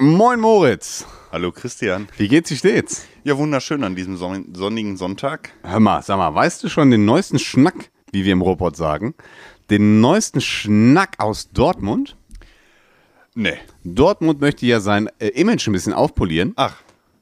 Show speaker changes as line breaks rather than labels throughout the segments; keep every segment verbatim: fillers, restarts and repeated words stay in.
Moin Moritz.
Hallo Christian.
Wie geht's, wie steht's?
Ja, wunderschön an diesem son- sonnigen Sonntag.
Hör mal, sag mal, weißt du schon den neuesten Schnack, wie wir im Robot sagen? Den neuesten Schnack aus Dortmund?
Nee.
Dortmund möchte ja sein äh, Image ein bisschen aufpolieren.
Ach.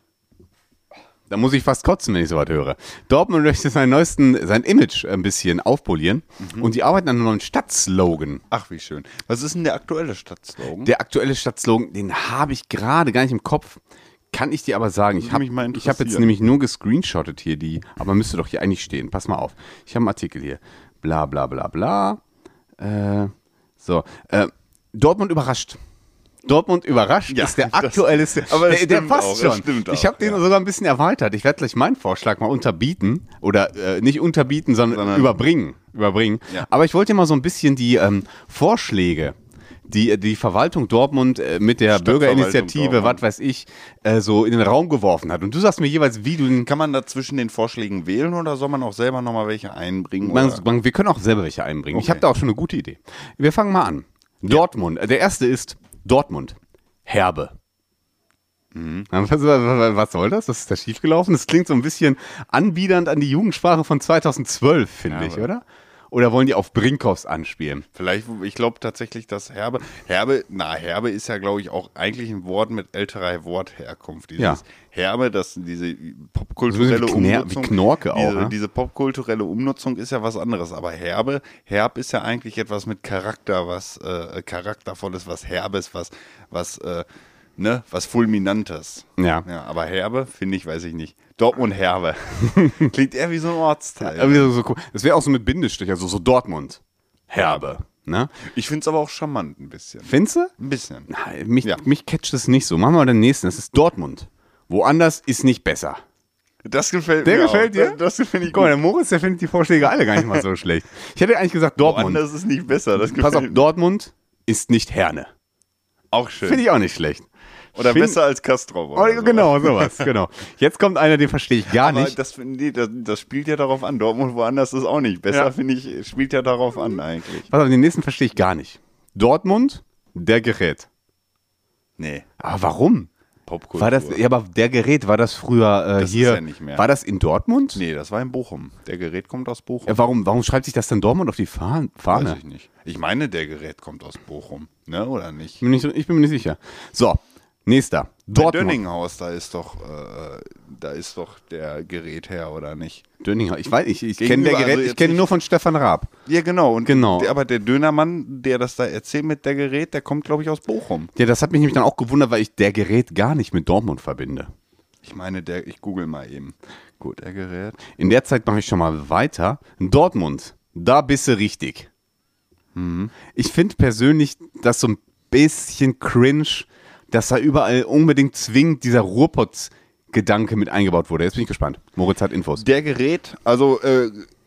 Da muss ich fast kotzen, wenn ich sowas höre. Dortmund möchte sein neuesten, sein Image ein bisschen aufpolieren. Mhm. Und die arbeiten an einem neuen Stadtslogan.
Ach, wie schön. Was ist denn der aktuelle Stadtslogan?
Der aktuelle Stadtslogan, den habe ich gerade gar nicht im Kopf. Kann ich dir aber sagen. Ich habe hab jetzt nämlich nur gescreenshottet hier die, aber müsste doch hier eigentlich stehen. Pass mal auf. Ich habe einen Artikel hier. Bla bla bla bla. Äh, so. Äh, Dortmund überrascht. Dortmund überrascht
ja,
ist der aktuelle.
Aber
der, der passt
auch,
schon. Ich habe den ja. sogar ein bisschen erweitert. Ich werde gleich meinen Vorschlag mal unterbieten. Oder äh, nicht unterbieten, sondern, sondern überbringen. überbringen. Ja. Aber ich wollte dir mal so ein bisschen die ähm, Vorschläge, die die Verwaltung Dortmund äh, mit der Bürgerinitiative, was weiß ich, äh, so in den Raum geworfen hat. Und du sagst mir jeweils, wie du...
Kann man da zwischen den Vorschlägen wählen oder soll man auch selber nochmal welche einbringen?
Man, man, wir können auch selber welche einbringen. Okay. Ich habe da auch schon eine gute Idee. Wir fangen mal an. Ja. Dortmund. Der erste ist Dortmund. Herbe. Mhm. Was, was soll das? Was ist da schiefgelaufen? Das klingt so ein bisschen anbiedernd an die Jugendsprache von zweitausendzwölf, finde ja, ich, oder? Oder wollen die auf Brinkhoffs anspielen?
Vielleicht, ich glaube tatsächlich, dass Herbe, Herbe, na, Herbe ist ja, glaube ich, auch eigentlich ein Wort mit älterer Wortherkunft. Dieses
ja.
Herbe, das, diese popkulturelle
so wie Kner-
Umnutzung.
Wie Knorke auch,
diese,
ne?
diese popkulturelle Umnutzung ist ja was anderes. Aber Herbe, Herb ist ja eigentlich etwas mit Charakter, was äh, charaktervolles, was Herbes, was, was, äh, ne, was Fulminantes.
Ja.
ja aber Herbe, finde ich, weiß ich nicht. Dortmund Herbe. Klingt eher wie so ein Ortsteil.
Ja, so, so cool. Das wäre auch so mit Bindestrich, also so Dortmund. Herbe. Ne?
Ich finde es aber auch charmant ein bisschen.
Findest du?
Ein bisschen.
Nein, mich, ja. mich catcht das nicht so. Machen wir mal den nächsten. Das ist Dortmund. Woanders ist nicht besser.
Das gefällt
der
mir
gefällt
auch.
dir?
Das, das finde ich
Guck mal, der Moritz, der findet die Vorschläge alle gar nicht mal so schlecht. Ich hätte eigentlich gesagt Dortmund.
Woanders ist nicht besser. Das
Pass auf, Dortmund ist nicht Herne.
Auch schön.
Finde ich auch nicht schlecht.
Oder
Find,
besser als Castrop.
Oh, so. Genau, sowas, genau. Jetzt kommt einer, den verstehe ich gar
Aber
nicht.
Das, nee, das, das spielt ja darauf an. Dortmund woanders ist auch nicht. Besser, ja. finde ich, spielt ja darauf an eigentlich.
Pass auf, den nächsten verstehe ich gar nicht. Dortmund, der Gerät.
Nee.
Aber warum?
Popkultur.
War das, ja, aber der Gerät, war das früher äh,
das
hier?
Ist ja nicht mehr.
War das in Dortmund?
Nee, das war in Bochum. Der Gerät kommt aus Bochum.
Ja, warum, warum schreibt sich das dann Dortmund auf die Fahne?
Weiß ich nicht. Ich meine, der Gerät kommt aus Bochum. Ne, oder nicht?
Ich bin, nicht, ich bin mir nicht sicher. So. Nächster. Dortmund.
Bei Dönninghaus, da ist doch, äh, da ist doch der Gerät her, oder nicht?
Dönninghaus, ich weiß, ich, ich kenne der Gerät,
also
ich kenne nur von Stefan Raab.
Ja, genau. Und
genau.
Der, aber der Dönermann, der das da erzählt mit der Gerät, der kommt, glaube ich, aus Bochum.
Ja, das hat mich nämlich dann auch gewundert, weil ich der Gerät gar nicht mit Dortmund verbinde.
Ich meine, der, ich google mal eben. Gut, der Gerät.
In der Zeit mache ich schon mal weiter. Dortmund, da bist du richtig.
Mhm.
Ich finde persönlich das so ein bisschen cringe, dass da überall unbedingt zwingend dieser Ruhrpott-Gedanke mit eingebaut wurde. Jetzt bin ich gespannt. Moritz hat Infos.
Der Gerät, also äh,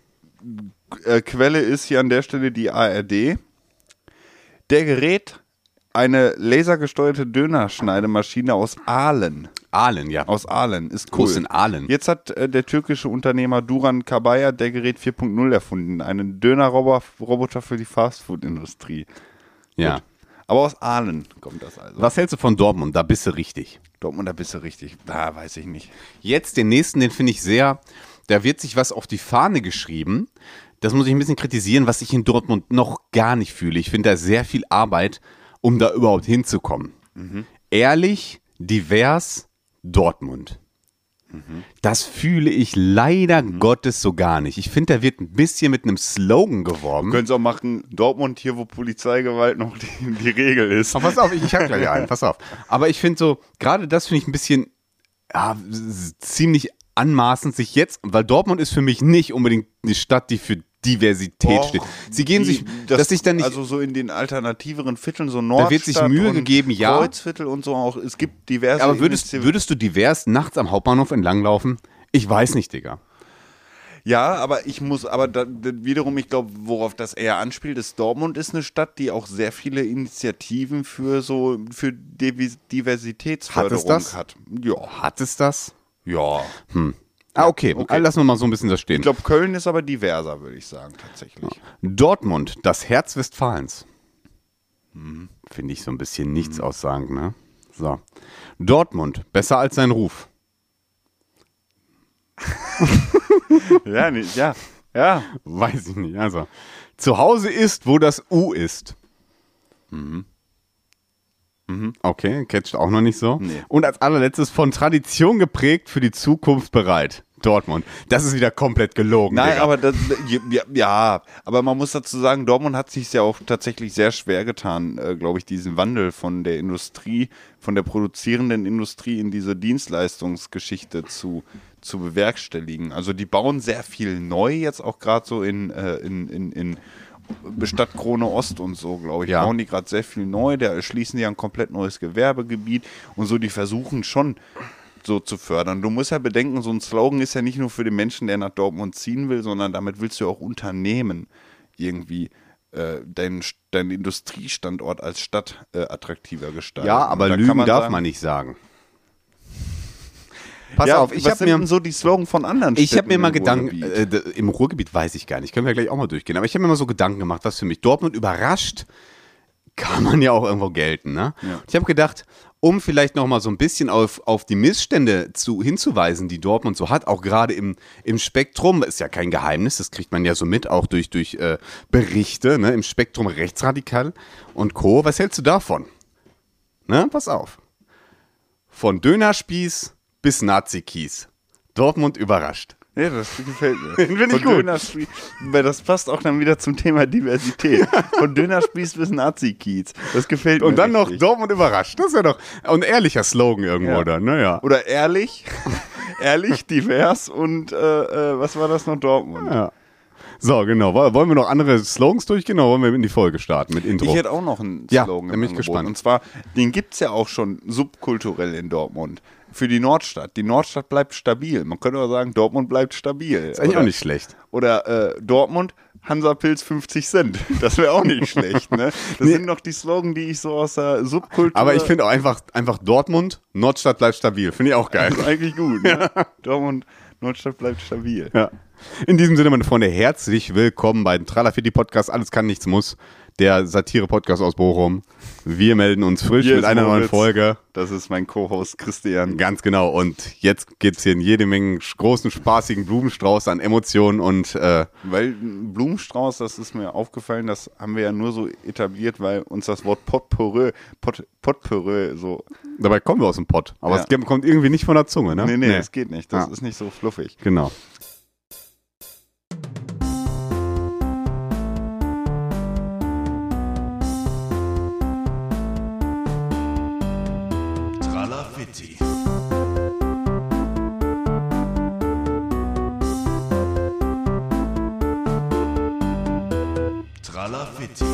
äh, Quelle ist hier an der Stelle die A R D. Der Gerät, eine lasergesteuerte Dönerschneidemaschine aus Aalen.
Aalen, ja.
Aus Aalen, ist cool.
Wo ist denn Aalen?
Jetzt hat äh, der türkische Unternehmer Duran Kabaya der Gerät vier Punkt null erfunden. Einen Dönerroboter für die Fastfood-Industrie.
Ja.
Gut. Aber aus Aalen kommt das also.
Was hältst du von Dortmund? Da bist du richtig.
Dortmund, da bist du richtig. Da weiß ich nicht.
Jetzt den nächsten, den finde ich sehr, da wird sich was auf die Fahne geschrieben. Das muss ich ein bisschen kritisieren, was ich in Dortmund noch gar nicht fühle. Ich finde da sehr viel Arbeit, um da überhaupt hinzukommen. Mhm. Ehrlich, divers, Dortmund. Mhm. Das fühle ich leider mhm. Gottes so gar nicht. Ich finde, da wird ein bisschen mit einem Slogan geworben.
Du könntest auch machen, Dortmund hier, wo Polizeigewalt noch die, die Regel ist.
Aber pass auf, ich, ich habe gleich einen, pass auf. Aber ich finde so, gerade das finde ich ein bisschen ja, ziemlich anmaßend sich jetzt, weil Dortmund ist für mich nicht unbedingt eine Stadt, die für Diversität Och, steht. Sie gehen
die,
sich,
das,
dass sich dann nicht...
Also so in den alternativeren Vierteln, so Nordstadt
da wird sich Mühe
und
gegeben, ja.
Kreuzviertel und so auch, es gibt diverse...
Aber würdest, würdest du divers nachts am Hauptbahnhof entlanglaufen? Ich weiß nicht, Digga.
Ja, aber ich muss, aber da, da, wiederum, ich glaube, worauf das eher anspielt, ist, Dortmund ist eine Stadt, die auch sehr viele Initiativen für so, für Diversitätsförderung
hat. Es das?
hat. Ja.
Hat es das?
Ja.
Hm. Ah, okay. okay. Lassen wir mal so ein bisschen das stehen.
Ich glaube, Köln ist aber diverser, würde ich sagen, tatsächlich.
Dortmund, das Herz Westfalens. Hm. Finde ich so ein bisschen nichts hm. aussagend, ne? So. Dortmund, besser als sein Ruf.
Ja, nee, ja, ja.
Weiß ich nicht. Also, zu Hause ist, wo das U ist. Mhm. Mhm. Okay, catcht auch noch nicht so.
Nee.
Und als allerletztes, von Tradition geprägt, für die Zukunft bereit. Dortmund. Das ist wieder komplett gelogen.
Nein,
Digga.
aber das, ja, ja, aber man muss dazu sagen, Dortmund hat sich ja auch tatsächlich sehr schwer getan, äh, glaube ich, diesen Wandel von der Industrie, von der produzierenden Industrie in diese Dienstleistungsgeschichte zu, zu bewerkstelligen. Also die bauen sehr viel neu, jetzt auch gerade so in, äh, in, in, in Stadt Krone Ost und so, glaube ich,
Ja.
bauen die gerade sehr viel neu, da erschließen die ein komplett neues Gewerbegebiet und so, die versuchen schon so zu fördern. Du musst ja bedenken, so ein Slogan ist ja nicht nur für den Menschen, der nach Dortmund ziehen will, sondern damit willst du auch Unternehmen irgendwie äh, deinen, deinen Industriestandort als Stadt äh, attraktiver gestalten.
ja, aber
Und da
Lügen
kann man
darf
sagen,
man nicht sagen. Pass
ja,
auf, ich
was
habe
sind
mir...
denn so die Slogan von anderen
Ich habe
Städten
mir mal
im
Gedanken,
Ruhrgebiet?
äh, d- im Ruhrgebiet weiß ich gar nicht, können wir gleich auch mal durchgehen, aber ich habe mir mal so Gedanken gemacht, was für mich Dortmund überrascht, kann man ja auch irgendwo gelten, ne?
Ja.
Ich habe gedacht, um vielleicht noch mal so ein bisschen auf, auf die Missstände zu, hinzuweisen, die Dortmund so hat, auch gerade im, im Spektrum, ist ja kein Geheimnis, das kriegt man ja so mit, auch durch, durch äh, Berichte, ne? Im Spektrum rechtsradikal und Co. Was hältst du davon? Ne? Pass auf. Von Dönerspieß bis Nazi-Kies. Dortmund überrascht.
Ja, das gefällt mir.
Finde ich
Von
gut.
Dönerspieß, weil das passt auch dann wieder zum Thema Diversität. Von Dönerspieß bis Nazi-Kiez. Das gefällt mir.
Und dann noch
richtig.
Dortmund überrascht. Das ist ja doch ein ehrlicher Slogan irgendwo,
Ja.
oder? Naja.
Oder ehrlich, ehrlich, divers und äh, äh, was war das noch? Dortmund.
Ja. So, genau. Woll- Wollen wir noch andere Slogans durchgehen oder wollen wir in die Folge starten mit Intro?
Ich hätte auch noch einen
Ja,
Slogan
da
im
bin ich
Angebot.
gespannt.
Und zwar, den gibt es ja auch schon subkulturell in Dortmund. Für die Nordstadt. Die Nordstadt bleibt stabil. Man könnte auch sagen, Dortmund bleibt stabil.
ist eigentlich
oder,
auch nicht schlecht.
Oder äh, Dortmund, Hansapilz fünfzig Cent. Das wäre auch nicht schlecht. Ne? Das sind noch die Slogan, die ich so aus der Subkultur...
Aber ich finde auch einfach, einfach Dortmund, Nordstadt bleibt stabil. Finde ich auch geil.
Das ist eigentlich gut. Ne? Dortmund, Nordstadt bleibt stabil.
Ja. In diesem Sinne, meine Freunde, herzlich willkommen bei dem Tralafiti Podcast. Alles kann, nichts muss. Der Satire-Podcast aus Bochum. Wir melden uns frisch
Hier
mit
ist
einer neuen
Moritz.
Folge.
Das ist mein Co-Host Christian.
Ganz genau. Und jetzt gibt es hier jede Menge großen, spaßigen Blumenstrauß an Emotionen und äh,
Weil ein Blumenstrauß, das ist mir aufgefallen, das haben wir ja nur so etabliert, weil uns das Wort Potpourri, Pot, Potpourri so...
dabei kommen wir aus dem Pott. Aber
Ja.
es kommt irgendwie nicht von der Zunge, ne?
Nee, nee, das geht nicht. Das
Ja.
ist nicht so fluffig.
Genau.
Tralafitti. Tralafitti.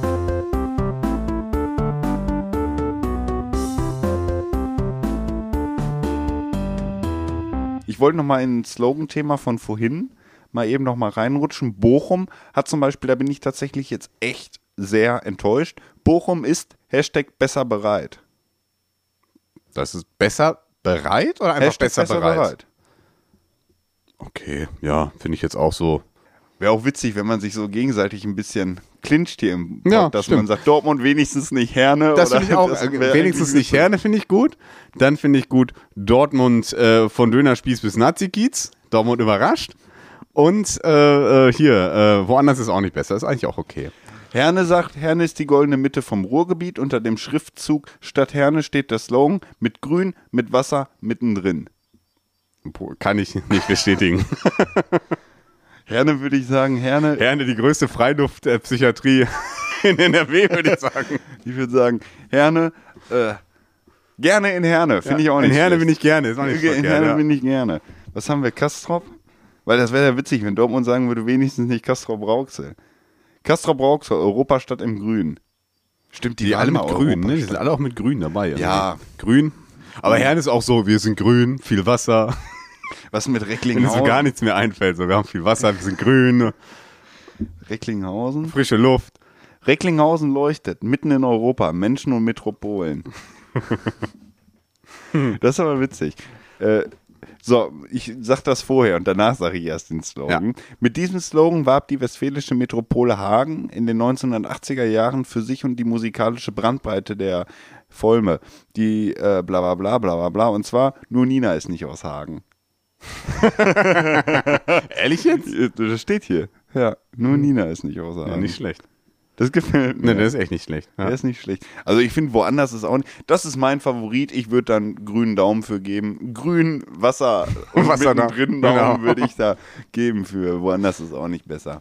Ich wollte noch mal in ein Slogan-Thema von vorhin mal eben noch mal reinrutschen. Bochum hat zum Beispiel, da bin ich tatsächlich jetzt echt sehr enttäuscht. Bochum ist Hashtag besser bereit.
Das ist besser bereit oder einfach
Hashtag
besser, bereit? Okay, ja, finde ich jetzt auch so.
Wäre auch witzig, wenn man sich so gegenseitig ein bisschen clincht hier im Pod,
Ja,
dass
stimmt.
man sagt, Dortmund wenigstens nicht Herne.
Das
oder
finde ich auch,
das
äh,
wär
wenigstens
irgendwie
nicht Herne finde ich gut. Dann finde ich gut Dortmund äh, von Dönerspieß bis Nazi-Kiez. Dortmund überrascht. Und äh, äh, hier, äh, woanders ist auch nicht besser. Ist eigentlich auch okay.
Herne sagt, Herne ist die goldene Mitte vom Ruhrgebiet. Unter dem Schriftzug Stadt Herne steht der Slogan mit Grün, mit Wasser, mittendrin.
Boah, kann ich nicht bestätigen.
Herne würde ich sagen, Herne,
Herne, die größte Freiluftpsychiatrie in N R W, würde ich sagen.
ich würde sagen, Herne, äh, gerne in Herne, finde ich auch nicht
In Herne bin
schlecht.
ich gerne, ist auch nicht
In
verkehrt,
Herne
ja.
bin ich gerne. Was haben wir, Kastrop? Weil das wäre ja witzig, wenn Dortmund sagen würde, wenigstens nicht Kastrop-Rauxel. Kastrop-Rauxel, Europastadt im Grün. Stimmt, die,
Die
waren
alle mit
mal
Grün, ne? Die
Europastadt.
sind alle auch mit Grün dabei. irgendwie.
Ja.
Grün. Aber Herne ist auch so, wir sind grün, viel Wasser.
Was mit
Wenn uns so
Recklinghausen?
gar nichts mehr einfällt. So, wir haben viel Wasser, wir sind grün,
Recklinghausen?
frische Luft.
Recklinghausen leuchtet, mitten in Europa, Menschen und Metropolen. Das ist aber witzig. Äh, So, ich sag das vorher und danach sage ich erst den Slogan.
Ja.
Mit diesem Slogan warb die westfälische Metropole Hagen in den neunzehnhundertachtziger Jahren für sich und die musikalische Brandbreite der Volme. Die äh, bla bla bla bla bla bla. Und zwar, nur Nina ist nicht aus Hagen.
Ehrlich jetzt?
Das steht hier. Ja, nur Nina ist nicht aus Hagen.
Ja, nicht schlecht.
Das gefällt mir.
Ne, das ist echt nicht schlecht. Ja.
Der ist nicht schlecht. Also ich finde, woanders ist auch nicht. Das ist mein Favorit. Ich würde dann grünen Daumen für geben. Grün, Wasser und
Wasser da.
mittendrin Daumen
Genau.
würde ich da geben für. Woanders ist auch nicht besser.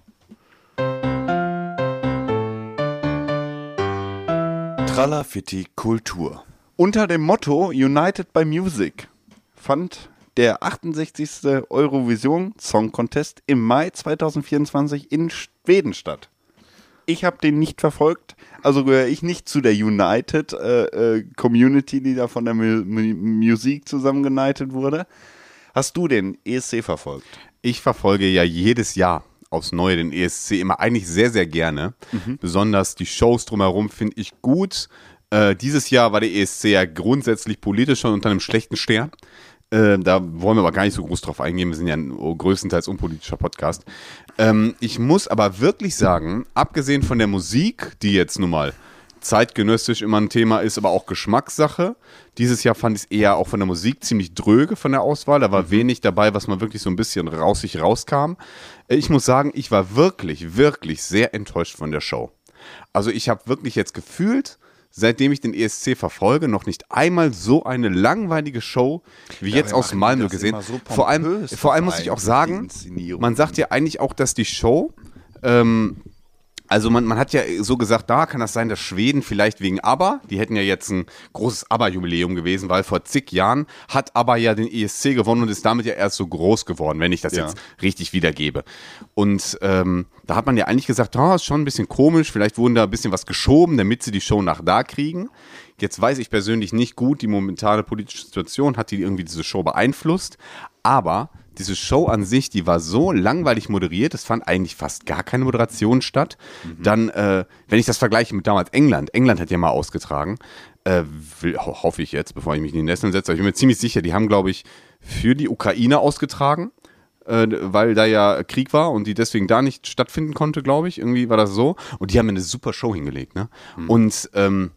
Tralafitti Kultur.
Unter dem Motto United by Music fand der achtundsechzigste Eurovision Song Contest im Mai zweitausendvierundzwanzig in Schweden statt. Ich habe den nicht verfolgt, also gehöre ich nicht zu der United äh, äh, Community, die da von der Mu Mu Musik zusammengeunited wurde. Hast du den E S C verfolgt?
Ich verfolge ja jedes Jahr aufs Neue den E S C immer eigentlich sehr, sehr gerne. Mhm. Besonders die Shows drumherum finde ich gut. Äh, dieses Jahr war der E S C ja grundsätzlich politisch schon unter einem schlechten Stern. Äh, da wollen wir aber gar nicht so groß drauf eingehen. Wir sind ja ein größtenteils unpolitischer Podcast. Ähm, ich muss aber wirklich sagen, abgesehen von der Musik, die jetzt nun mal zeitgenössisch immer ein Thema ist, aber auch Geschmackssache. Dieses Jahr fand ich es eher auch von der Musik ziemlich dröge von der Auswahl. Da war mhm. wenig dabei, was mal wirklich so ein bisschen raus sich rauskam. Ich muss sagen, ich war wirklich, wirklich sehr enttäuscht von der Show. Also ich habe wirklich jetzt gefühlt, seitdem ich den E S C verfolge, noch nicht einmal so eine langweilige Show wie
Ja,
jetzt
aber
aus
machen die
Malmö
das
gesehen.
immer so
Vor allem,
pompös
vor allem muss ich auch
dabei,
sagen,
die Inszenierung.
man sagt ja eigentlich auch, dass die Show, ähm, also man, man hat ja so gesagt, da kann das sein, dass Schweden vielleicht wegen ABBA, die hätten ja jetzt ein großes ABBA-Jubiläum gewesen, weil vor zig Jahren hat ABBA ja den E S C gewonnen und ist damit ja erst so groß geworden, wenn ich das
Ja.
jetzt richtig wiedergebe. Und ähm, da hat man ja eigentlich gesagt, oh, ist schon ein bisschen komisch, vielleicht wurden da ein bisschen was geschoben, damit sie die Show nach da kriegen. Jetzt weiß ich persönlich nicht gut, die momentane politische Situation hat die irgendwie diese Show beeinflusst, aber diese Show an sich, die war so langweilig moderiert, es fand eigentlich fast gar keine Moderation statt. Mhm. Dann, äh, wenn ich das vergleiche mit damals England, England hat ja mal ausgetragen, äh, will, ho hoffe ich jetzt, bevor ich mich in die Nesseln setze, aber ich bin mir ziemlich sicher, die haben, glaube ich, für die Ukraine ausgetragen, äh, weil da ja Krieg war und die deswegen da nicht stattfinden konnte, glaube ich, irgendwie war das so. Und die haben eine super Show hingelegt, ne? Mhm. Und, ähm,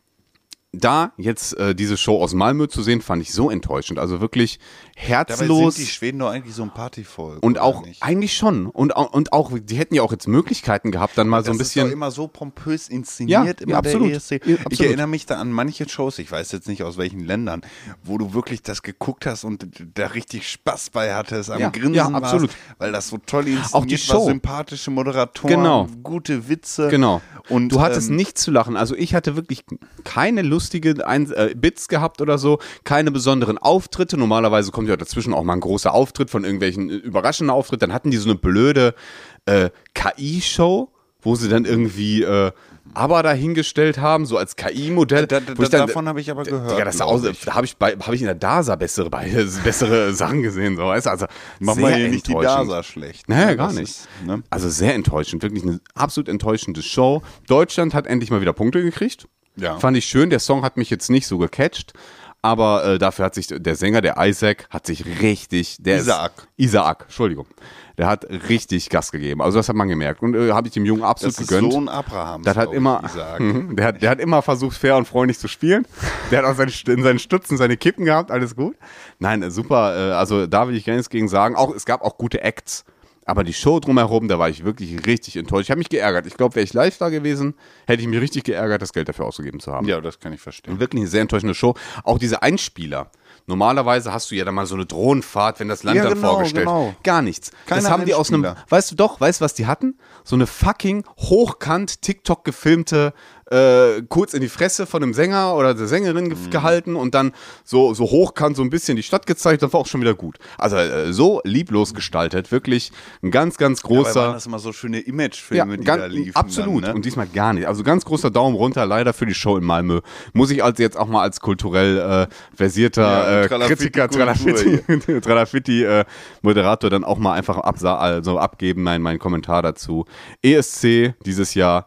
da jetzt äh, diese Show aus Malmö zu sehen, fand ich so enttäuschend. Also wirklich herzlos.
Dabei sind die Schweden doch eigentlich so ein Partyvolk.
Und
oder
auch,
nicht?
eigentlich schon. Und, au- und auch, die hätten ja auch jetzt Möglichkeiten gehabt, dann mal so ein
das
bisschen.
ist doch immer so pompös inszeniert,
Ja,
immer
ja, absolut.
der E S C.
Ja,
Ich
absolut.
erinnere mich da an manche Shows, ich weiß jetzt nicht aus welchen Ländern, wo du wirklich das geguckt hast und da richtig Spaß bei hattest, am
Ja,
Grinsen
ja, absolut.
warst, weil das so toll inszeniert
Auch die
war,
Show.
sympathische Moderatoren,
Genau.
gute Witze.
Genau.
Und,
du hattest
ähm,
nichts zu lachen. Also ich hatte wirklich keine lustige Ein äh, Bits gehabt oder so, keine besonderen Auftritte. Normalerweise kommt ja dazwischen auch mal ein großer Auftritt von irgendwelchen äh, überraschenden Auftritt. Dann hatten die so eine blöde äh, K I-Show, wo sie dann irgendwie äh, ABBA dahingestellt haben, so als K I-Modell.
Da, da,
wo ich dann-
davon habe ich aber gehört.
Ja, das
glaub
aus,
ich.
da habe ich, bei- hab ich in der DASA bessere, bei- bessere Sachen gesehen. So, weißt du? Also
Mach
sehr
mal hier nicht die
enttäuschend.
DASA schlecht.
Naja,
Ne?
gar
Das
nicht.
Ist, ne?
Also sehr enttäuschend, wirklich eine absolut enttäuschende Show. Deutschland hat endlich mal wieder Punkte gekriegt.
Ja.
Fand ich schön. Der Song hat mich jetzt nicht so gecatcht. Aber äh, dafür hat sich der Sänger, der Isaac, hat sich richtig... Der
Isaac.
Ist, Isaac, Entschuldigung. Der hat richtig Gas gegeben. Also das hat man gemerkt. Und äh, habe ich dem Jungen absolut
Das ist
gegönnt.
Sohn Abrahams.
Das hat
glaub ich,
immer,
Isaac.
Mhm. der, hat, der hat immer versucht, fair und freundlich zu spielen. Der hat auch seine, in seinen Stützen seine Kippen gehabt, alles gut. Nein, äh, super, äh, also da will ich gar nichts gegen sagen. Auch, es gab auch gute Acts. Aber die Show drumherum, da war ich wirklich richtig enttäuscht. Ich habe mich geärgert. Ich glaube, wäre ich live da gewesen, hätte ich mich richtig geärgert, das Geld dafür ausgegeben zu haben.
Ja, das kann ich verstehen.
Wirklich eine sehr enttäuschende Show. Auch diese Einspieler. Normalerweise hast du ja dann mal so eine Drohnenfahrt, wenn das Land
Ja,
dann
genau,
vorgestellt.
genau.
Gar nichts.
Keine
das haben die aus einem,
Einspieler.
weißt du doch, weißt du, was die hatten? So eine fucking hochkant TikTok gefilmte, äh, kurz in die Fresse von einem Sänger oder der Sängerin ge
Mhm.
gehalten und dann so, so hochkant so ein bisschen die Stadt gezeigt, das war auch schon wieder gut. Also äh, so lieblos gestaltet, wirklich ein ganz, ganz
Dabei waren
großer...
das immer so schöne Imagefilme, die
gan-
da liefen.
absolut.
Dann, ne?
Und diesmal gar nicht. Also ganz großer Daumen runter, leider für die Show in Malmö. Muss ich also jetzt auch mal als kulturell äh, versierter
Ja,
äh,
Tralafitti
Kritiker,
Kultur
Tralafitti, Tralafitti äh, Moderator dann auch mal einfach absa also abgeben, mein, mein Kommentar dazu. E S C dieses Jahr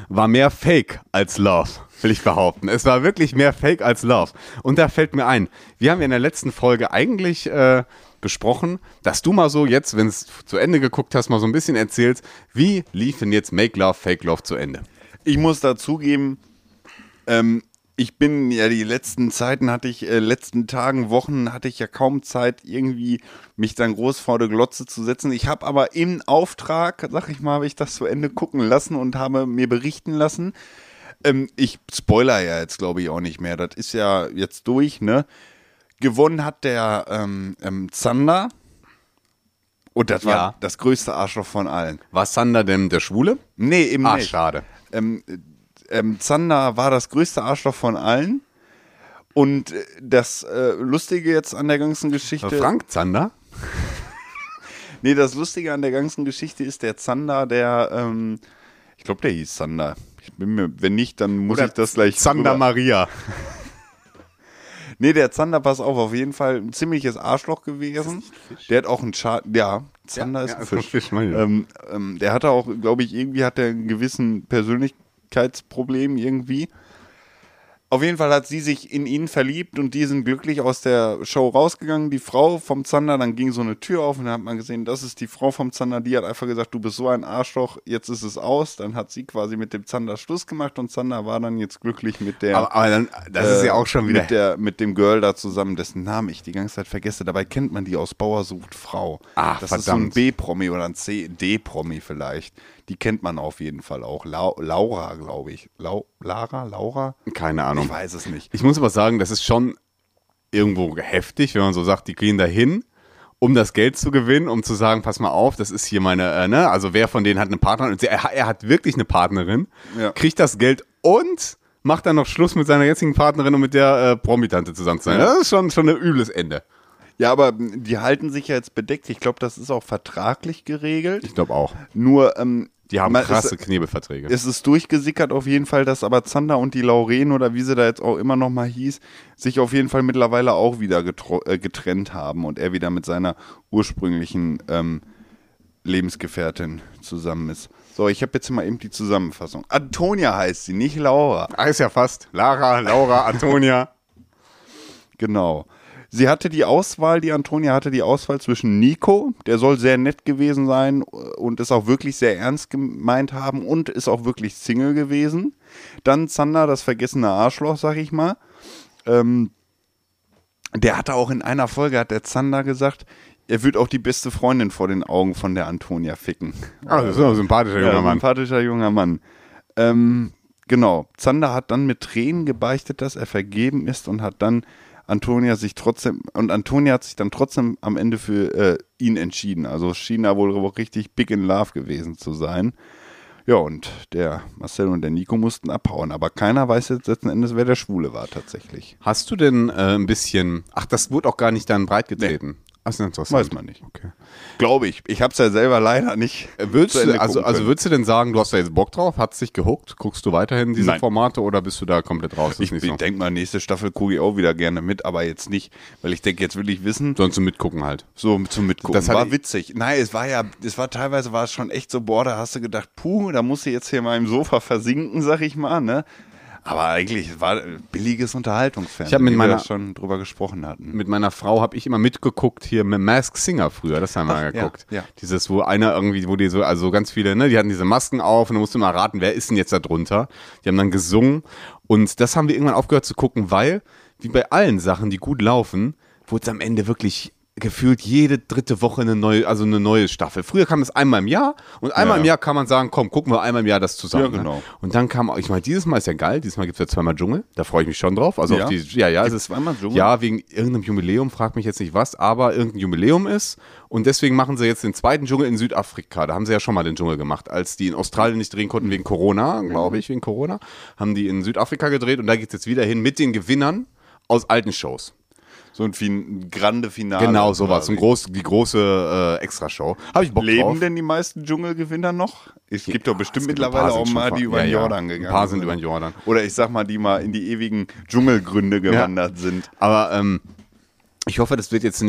war mehr Fake als Love, will ich behaupten. Es war wirklich mehr Fake als Love. Und da fällt mir ein, wir haben ja in der letzten Folge eigentlich äh, besprochen, dass du mal so jetzt, wenn es zu Ende geguckt hast, mal so ein bisschen erzählst, wie lief denn jetzt Make Love, Fake Love zu Ende?
Ich muss dazugeben, ähm, ich bin ja die letzten Zeiten hatte ich, äh, letzten Tagen, Wochen hatte ich ja kaum Zeit, irgendwie mich dann groß vor der Glotze zu setzen. Ich habe aber im Auftrag, sag ich mal, habe ich das zu Ende gucken lassen und habe mir berichten lassen. Ähm, ich spoiler ja jetzt, glaube ich, auch nicht mehr. Das ist ja jetzt durch, ne? Gewonnen hat der ähm, ähm, Zander. Und das war
Ja.
das größte Arschloch von allen.
War Sander denn der Schwule?
Nee, eben
Ah,
nicht.
schade.
Ähm, ähm, Zander war das größte Arschloch von allen. Und äh, das äh, Lustige jetzt an der ganzen Geschichte.
Frank Zander?
Nee, das Lustige an der ganzen Geschichte ist der Zander, der, ähm, ich glaube, der hieß Zander. Ich bin mir, wenn nicht, dann muss ich das gleich.
Zander
rüber-
Maria.
Nee, der Zander, pass auf, auf jeden Fall ein ziemliches Arschloch gewesen. Der hat auch einen Schaden. Ja, Zander ist
ja,
ein
ist ein
Fisch.
Fisch, mein Lieber.
ähm, ähm, der hatte auch, glaube ich, irgendwie hat er einen gewissen Persönlichkeitsproblem irgendwie. Auf jeden Fall hat sie sich in ihn verliebt und die sind glücklich aus der Show rausgegangen. Die Frau vom Zander, dann ging so eine Tür auf und dann hat man gesehen, das ist die Frau vom Zander. Die hat einfach gesagt, du bist so ein Arschloch, jetzt ist es aus. Dann hat sie quasi mit dem Zander Schluss gemacht und Zander war dann jetzt glücklich mit der.
Aber, aber dann, das ist ja auch schon wieder.
Mit, der, mit dem Girl da zusammen, dessen Namen ich die ganze Zeit vergesse. Dabei kennt man die aus Bauer sucht Frau.
Ach,
das ist so ein
verdammt.
B-Promi oder ein C D-Promi vielleicht. Die kennt man auf jeden Fall auch. Lau Laura, glaube ich. Lau Lara? Laura?
Keine Ahnung.
Ich weiß es nicht.
Ich muss aber sagen, das ist schon irgendwo heftig, wenn man so sagt, die gehen da hin, um das Geld zu gewinnen, um zu sagen, pass mal auf, das ist hier meine, äh, ne, also wer von denen hat eine Partnerin, und er, er hat wirklich eine Partnerin,
Ja.
kriegt das Geld und macht dann noch Schluss mit seiner jetzigen Partnerin und mit der äh, Promitante zusammen zu sein.
Ja.
Das ist schon, schon ein übles Ende.
Ja, aber die halten sich ja jetzt bedeckt. Ich glaube, das ist auch vertraglich geregelt.
Ich glaube auch.
Nur, ähm,
Die haben
man-
krasse
es,
Knebelverträge.
es ist durchgesickert auf jeden Fall, dass aber Zander und die Lauren oder wie sie da jetzt auch immer noch mal hieß, sich auf jeden Fall mittlerweile auch wieder getro- äh, getrennt haben und er wieder mit seiner ursprünglichen ähm, Lebensgefährtin zusammen ist. So, ich habe jetzt mal eben die Zusammenfassung. Antonia heißt sie, nicht Laura.
Ah, ist ja fast. Lara, Laura, Antonia.
Genau. Sie hatte die Auswahl, die Antonia hatte die Auswahl zwischen Nico, der soll sehr nett gewesen sein und es auch wirklich sehr ernst gemeint haben und ist auch wirklich Single gewesen. Dann Zander, das vergessene Arschloch, sag ich mal. Ähm, der hatte auch in einer Folge, hat der Zander gesagt, er wird auch die beste Freundin vor den Augen von der Antonia ficken.
Ah, das ist ein sympathischer junger
Ja,
Mann.
sympathischer junger Mann. Ähm, genau. Zander hat dann mit Tränen gebeichtet, dass er vergeben ist und hat dann Antonia sich trotzdem, und Antonia hat sich dann trotzdem am Ende für äh, ihn entschieden. Also schien da wohl richtig big in love gewesen zu sein. Ja, und der Marcel und der Nico mussten abhauen. Aber keiner weiß jetzt letzten Endes, wer der Schwule war tatsächlich.
Hast du denn äh, ein bisschen, ach, das wurde auch gar nicht dann breit getreten? Ach, das ist interessant.
Weiß man nicht.
Okay.
Glaube ich. Ich habe es ja selber leider nicht.
Äh, Würdest
zu Ende
du, also,
gucken
also
können.
würdest du denn sagen, du hast da jetzt Bock drauf? Hat es dich gehuckt? Guckst du weiterhin diese
Nein.
Formate oder bist du da komplett raus? Das
Ich,
ist nicht
ich
so.
denke mal, nächste Staffel gucke ich auch wieder gerne mit, aber jetzt nicht, weil ich denke, jetzt will ich wissen,
Sonst zum Mitgucken halt.
so zum Mitgucken.
Das hat
war
ich-
witzig. Nein, es war ja, es war teilweise war es schon echt so, boah, da hast du gedacht, puh, da musst du jetzt hier mal im Sofa versinken, sag ich mal, ne? Aber eigentlich es war billiges Unterhaltungsfernsehen,
Ich hab mit
wie
meiner-
wir schon drüber gesprochen hatten.
Mit meiner Frau habe ich immer mitgeguckt hier mit Mask Singer früher, das haben wir
Ach,
geguckt.
ja, ja.
Dieses, wo einer irgendwie, wo die so, also ganz viele, ne, die hatten diese Masken auf und dann musst du mal raten, wer ist denn jetzt da drunter? Die haben dann gesungen und das haben wir irgendwann aufgehört zu gucken, weil, wie bei allen Sachen, die gut laufen, wurde es am Ende wirklich gefühlt jede dritte Woche eine neue, also eine neue Staffel. Früher kam es einmal im Jahr und einmal
Ja.
im Jahr kann man sagen, komm, gucken wir einmal im Jahr das zusammen.
Ja, genau.
Ne? Und dann kam, ich meine, dieses Mal ist ja geil, dieses Mal gibt es ja zweimal Dschungel, da freue ich mich schon drauf. Also
Ja?
auf die, ja, ja, es
Gibt's
ist
zweimal Dschungel?
Ja, wegen irgendeinem Jubiläum, frag mich jetzt nicht was, aber irgendein Jubiläum ist und deswegen machen sie jetzt den zweiten Dschungel in Südafrika. Da haben sie ja schon mal den Dschungel gemacht, als die in Australien nicht drehen konnten wegen Corona, glaube ich, wegen Corona, haben die in Südafrika gedreht und da geht es jetzt wieder hin mit den Gewinnern aus alten Shows.
So ein fin grande Finale.
Genau, sowas,
quasi.
so ein groß, die große äh, Extrashow. Habe ich Bock
Leben
drauf.
denn die meisten Dschungelgewinner noch? Es gibt doch bestimmt
es gibt
mittlerweile
ein paar
auch
sind
mal,
schon
die
ver-
über
ja,
den
ja.
Jordan
Ein
gegangen
paar sind über den Jordan.
Oder ich sag mal, die mal in die ewigen Dschungelgründe gewandert sind.
Aber ähm, ich hoffe, das wird jetzt nicht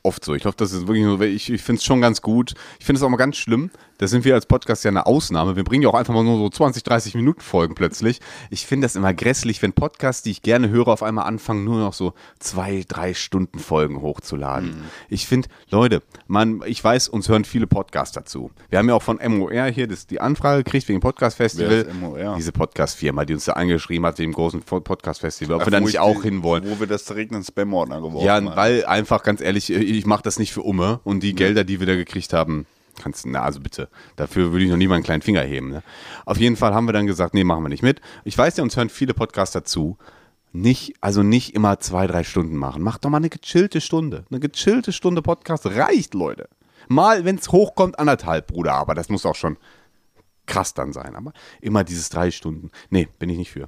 oft so. Ich hoffe, das ist wirklich so, ich, ich finde es schon ganz gut. Ich finde es auch mal ganz schlimm. Da sind wir als Podcast ja eine Ausnahme. Wir bringen ja auch einfach mal nur so zwanzig, dreißig Minuten Folgen plötzlich. Ich finde das immer grässlich, wenn Podcasts, die ich gerne höre, auf einmal anfangen, nur noch so zwei, drei Stunden Folgen hochzuladen. Mhm. Ich finde, Leute, man, ich weiß, uns hören viele Podcasts dazu. Wir haben ja auch von M O R hier das, die Anfrage gekriegt wegen Podcast-Festival.
Wer ist M O R?
Diese Podcast-Firma, die uns da angeschrieben hat, wegen dem großen Podcast-Festival. Ob Ach, wir da nicht auch
die,
hinwollen.
Wo wir das direkt in den Spam-Ordner geworfen
ja,
haben.
Ja, weil einfach, ganz ehrlich, ich mache das nicht für Umme. Und die ja. Gelder, die wir da gekriegt haben, kannst du, na also bitte, dafür würde ich noch nie mal einen kleinen Finger heben. Ne? Auf jeden Fall haben wir dann gesagt, nee, machen wir nicht mit. Ich weiß ja, uns hören viele Podcaster zu. Nicht, also nicht immer zwei, drei Stunden machen. Macht doch mal eine gechillte Stunde. Eine gechillte Stunde Podcast reicht, Leute. Mal, wenn es hochkommt, anderthalb, Bruder. Aber das muss auch schon krass dann sein. Aber immer dieses drei Stunden. Nee, bin ich nicht für.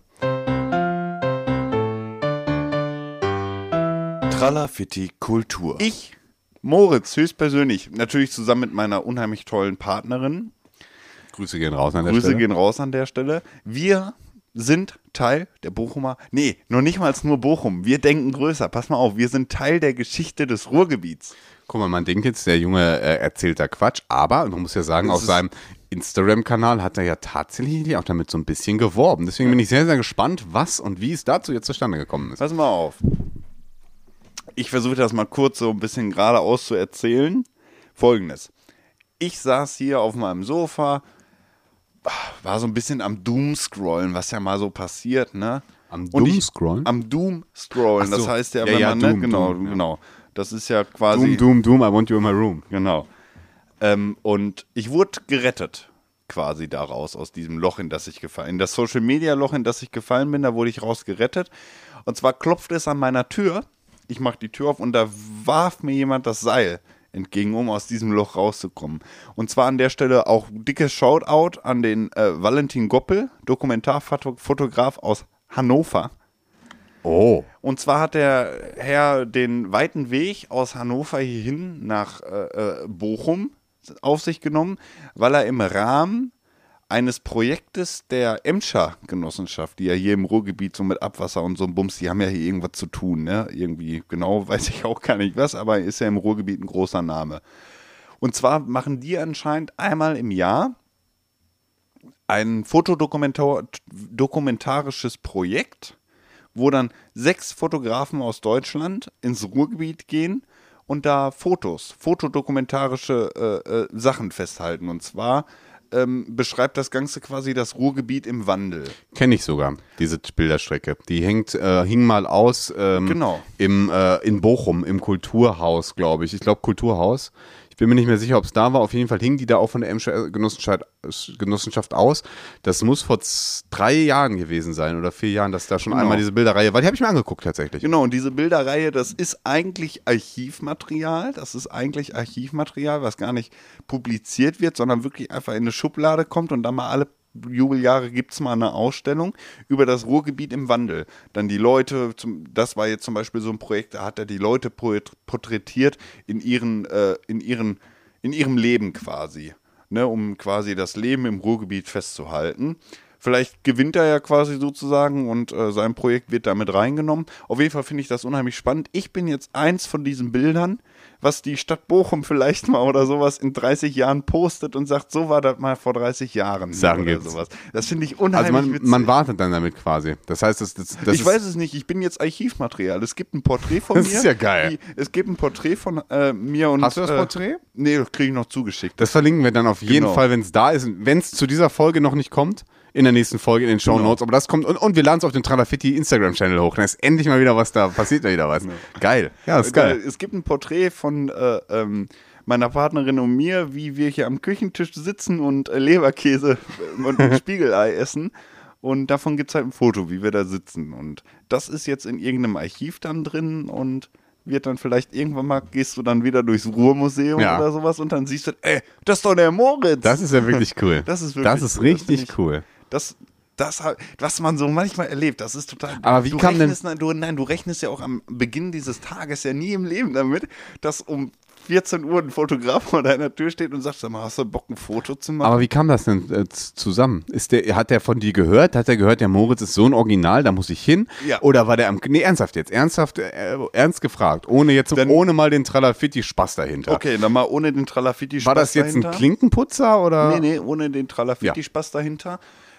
Tralafitti Kultur.
Ich, Moritz, höchstpersönlich, natürlich zusammen mit meiner unheimlich tollen Partnerin.
Grüße gehen raus an der
Grüße
Stelle.
gehen raus an der Stelle. Wir sind Teil der Bochumer, nee, noch nicht mal nur Bochum. Wir denken größer. Pass mal auf, wir sind Teil der Geschichte des Ruhrgebiets.
Guck mal, man denkt jetzt, der Junge äh, erzählt da Quatsch, aber man muss ja sagen,
Das
auf
ist-
seinem Instagram-Kanal hat er ja tatsächlich auch damit so ein bisschen geworben. Deswegen bin ich sehr, sehr gespannt, was und wie es dazu jetzt zustande gekommen ist.
Pass mal auf. Ich versuche das mal kurz so ein bisschen geradeaus zu erzählen. Folgendes. Ich saß hier auf meinem Sofa, war so ein bisschen am Doom-Scrollen, was ja mal so passiert, ne?
Am
Und ich-
Doom-Scrollen?
Am Doom-Scrollen.
Ach so.
Das heißt ja,
Ja,
wenn
ja,
man,
Doom,
ne? Genau,
Doom, ja.
genau. Das ist ja quasi.
Doom, Doom, Doom, I want you in my room.
Genau. Ähm, und ich wurde gerettet, quasi daraus, aus diesem Loch, in das ich gefallen bin. In das Social-Media-Loch, in das ich gefallen bin, da wurde ich raus gerettet. Und zwar klopfte es an meiner Tür. Ich mache die Tür auf und da warf mir jemand das Seil entgegen, um aus diesem Loch rauszukommen. Und zwar an der Stelle auch dickes Shoutout an den äh, Valentin Goppel, Dokumentarfotograf aus Hannover.
Oh.
Und zwar hat der Herr den weiten Weg aus Hannover hierhin nach äh, äh, Bochum auf sich genommen, weil er im Rahmen eines Projektes der Emscher Genossenschaft, die ja hier im Ruhrgebiet so mit Abwasser und so ein Bums, die haben ja hier irgendwas zu tun, ne? Irgendwie, genau, weiß ich auch gar nicht was, aber ist ja im Ruhrgebiet ein großer Name. Und zwar machen die anscheinend einmal im Jahr ein fotodokumentarisches Projekt, wo dann sechs Fotografen aus Deutschland ins Ruhrgebiet gehen und da Fotos, fotodokumentarische äh, äh, Sachen festhalten. Und zwar ähm, beschreibt das Ganze quasi das Ruhrgebiet im Wandel.
Kenne ich sogar, diese Bilderstrecke. Die hängt, äh, hing mal aus ähm,
Genau.
im, äh, in Bochum, im Kulturhaus, glaube ich. Ich glaube Kulturhaus. Ich bin mir nicht mehr sicher, ob es da war. Auf jeden Fall hing die da auch von der Emscher Genossenschaft, Genossenschaft aus. Das muss vor z- drei Jahren gewesen sein oder vier Jahren, dass da schon
Genau.
einmal diese Bilderreihe war. Die habe ich mir angeguckt tatsächlich.
Genau, und diese Bilderreihe, das ist eigentlich Archivmaterial. Das ist eigentlich Archivmaterial, was gar nicht publiziert wird, sondern wirklich einfach in eine Schublade kommt und dann mal alle Jubeljahre gibt es mal eine Ausstellung über das Ruhrgebiet im Wandel. Dann die Leute, zum, das war jetzt zum Beispiel so ein Projekt, da hat er die Leute porträtiert in ihren, äh, in ihren, in ihrem Leben quasi, ne, um quasi das Leben im Ruhrgebiet festzuhalten. Vielleicht gewinnt er ja quasi sozusagen und äh, sein Projekt wird damit reingenommen. Auf jeden Fall finde ich das unheimlich spannend. Ich bin jetzt eins von diesen Bildern, was die Stadt Bochum vielleicht mal oder sowas in dreißig Jahren postet und sagt, so war das mal vor dreißig Jahren.
Sagen
oder
gibt's.
sowas. Das finde ich
Also
unheimlich
man,
witzig.
man wartet dann damit quasi. Das heißt, das, das, das
ich
ist,
weiß es nicht, ich bin jetzt Archivmaterial. Es gibt ein Porträt von
Das
mir.
ist ja geil.
Die, es gibt ein Porträt von äh, mir und.
Hast du das
äh,
Porträt?
Nee, das kriege ich noch zugeschickt.
Das verlinken wir dann auf jeden
Genau.
Fall, wenn es da ist. Wenn es zu dieser Folge noch nicht kommt, in der nächsten Folge in den Shownotes. Aber das kommt und, und wir laden es auf den Tralafitti Instagram-Channel hoch. Dann ist endlich mal wieder was da, passiert da wieder was. Geil. Ja, das ist geil.
Äh, Es gibt ein Porträt von äh, ähm, meiner Partnerin und mir, wie wir hier am Küchentisch sitzen und äh, Leberkäse und ein Spiegelei essen. Und davon gibt es halt ein Foto, wie wir da sitzen. Und das ist jetzt in irgendeinem Archiv dann drin und wird dann vielleicht irgendwann mal, gehst du dann wieder durchs Ruhrmuseum
Ja.
oder sowas und dann siehst du, ey, das ist doch der Moritz.
Das ist ja wirklich cool.
Das ist wirklich
Das ist
cool. Das
richtig
find ich-
cool.
Das, das, hat- was man so manchmal erlebt, das ist total.
Aber wie
du
kam denn-
rechnest, denn. Du, nein, du rechnest ja auch am Beginn dieses Tages ja nie im Leben damit, dass um vierzehn Uhr ein Fotograf vor deiner Tür steht und sagt, sag mal, hast du Bock, ein Foto zu machen?
Aber wie kam das denn äh, zusammen? Ist der, hat der von dir gehört? Hat er gehört, der Moritz ist so ein Original, da muss ich hin?
Ja.
Oder war der am, nee, ernsthaft jetzt, ernsthaft, äh, ernst gefragt, ohne jetzt,
Dann-
ohne mal den Tralafitti-Spaß dahinter.
Okay, dann mal ohne den Tralafitti-Spaß
War das jetzt
dahinter.
ein Klinkenputzer oder?
Nee, nee, ohne den Tralafitti-Spaß dahinter.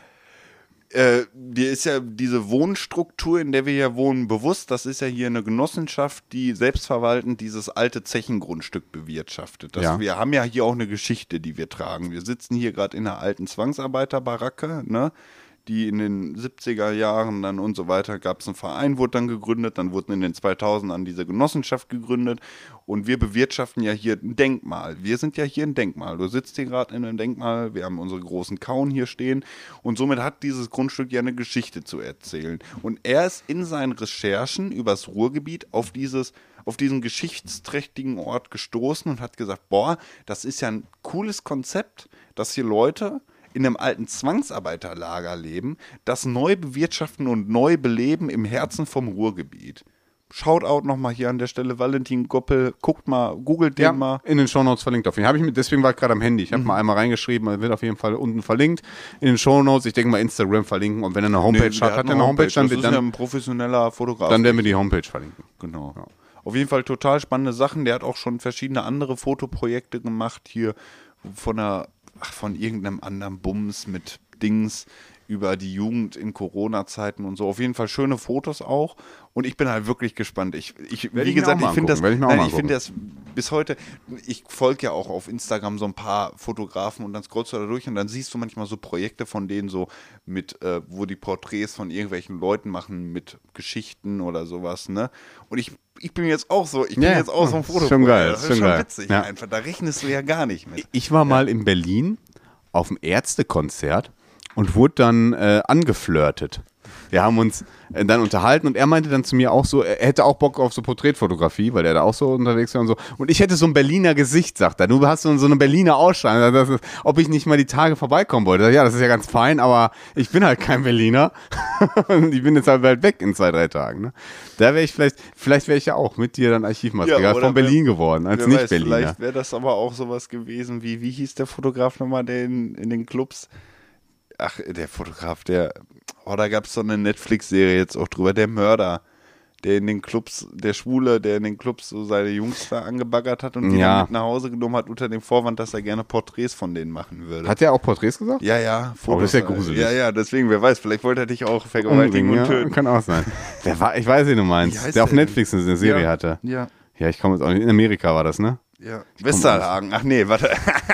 Äh, dir ist ja diese Wohnstruktur, in der wir hier wohnen, bewusst. Das ist ja hier eine Genossenschaft, die selbstverwaltend dieses alte Zechengrundstück bewirtschaftet. Das,
Ja.
Wir haben ja hier auch eine Geschichte, die wir tragen. Wir sitzen hier gerade in einer alten Zwangsarbeiterbaracke, ne? Die in den siebziger Jahren dann und so weiter, gab es einen Verein, wurde dann gegründet, dann wurden in den zweitausendern diese Genossenschaft gegründet und wir bewirtschaften ja hier ein Denkmal. Wir sind ja hier ein Denkmal. Du sitzt hier gerade in einem Denkmal, wir haben unsere großen Kauen hier stehen und somit hat dieses Grundstück ja eine Geschichte zu erzählen. Und er ist in seinen Recherchen übers Ruhrgebiet auf dieses auf diesen geschichtsträchtigen Ort gestoßen und hat gesagt, boah, das ist ja ein cooles Konzept, dass hier Leute in einem alten Zwangsarbeiterlager leben, das neu bewirtschaften und neu beleben im Herzen vom Ruhrgebiet. Shoutout nochmal hier an der Stelle, Valentin Goppel, guckt mal, googelt den
Ja,
mal.
in den Shownotes verlinkt auf jeden Fall. Hab ich mit, deswegen war ich gerade am Handy. Ich habe mal einmal reingeschrieben, wird auf jeden Fall unten verlinkt. In den Shownotes, ich denke mal Instagram verlinken und wenn er eine Homepage
Nee,
hat,
der
hat er eine Homepage, dann,
das ist ja
dann,
ein professioneller Fotograf.
dann werden wir die Homepage verlinken.
Genau. Auf jeden Fall total spannende Sachen. Der hat auch schon verschiedene andere Fotoprojekte gemacht hier von einer, ach, von irgendeinem anderen Bums mit Dings über die Jugend in Corona-Zeiten und so. Auf jeden Fall schöne Fotos auch. Und ich bin halt wirklich gespannt. Ich, ich
Werd
wie
ich mir
gesagt,
auch mal
ich finde das,
angucken, werd ich mir auch
nein,
mal
ich finde das bis heute, ich folge ja auch auf Instagram so ein paar Fotografen und dann scrollst du da durch und dann siehst du manchmal so Projekte von denen so mit, äh, wo die Porträts von irgendwelchen Leuten machen mit Geschichten oder sowas, ne? Und ich, ich bin jetzt auch so, ich bin
Ja,
jetzt auch so ein
ist
Foto.
schon geil,
Das
ist
ist
schon
schon
geil.
witzig
Ja.
einfach. Da rechnest du ja gar nicht mit.
Ich war mal in Berlin auf dem Ärztekonzert und wurde dann äh, angeflirtet. Wir haben uns äh, dann unterhalten und er meinte dann zu mir auch so, er hätte auch Bock auf so Porträtfotografie, weil er da auch so unterwegs war und so. Und ich hätte so ein Berliner Gesicht, sagt er. Du hast so, so eine Berliner Ausstrahlung. Das ist, ob ich nicht mal die Tage vorbeikommen wollte. Ja, das ist ja ganz fein, aber ich bin halt kein Berliner. Und ich bin jetzt halt bald weg in zwei, drei Tagen. Ne? Da wäre ich vielleicht, vielleicht wäre ich ja auch mit dir dann Archivmaterial
Ja, oder
von Berlin
wer-
geworden, als
Wer weiß,
Nicht-Berliner.
vielleicht wäre das aber auch sowas gewesen wie, wie hieß der Fotograf nochmal, der in, in den Clubs, ach, der Fotograf, der, oh, da gab es so eine Netflix-Serie jetzt auch drüber, der Mörder, der in den Clubs, der Schwule, der in den Clubs so seine Jungs da angebaggert hat und die
Ja.
dann mit nach Hause genommen hat unter dem Vorwand, dass er gerne Porträts von denen machen würde.
Hat er auch Porträts gesagt?
ja, ja,
Oh, das ist ja
Fotos.
gruselig.
Ja, ja, deswegen, wer weiß, vielleicht wollte er dich auch vergewaltigen
Umbringen,
und
ja,
töten.
kann auch sein. Der war, ich weiß, wen du
Wie
meinst.
heißt
Der auf
der denn?
Netflix eine Serie
Ja.
hatte.
Ja,
Ja, ich komme jetzt auch nicht. In Amerika war das, ne?
ja. Westerhagen, ach nee, warte.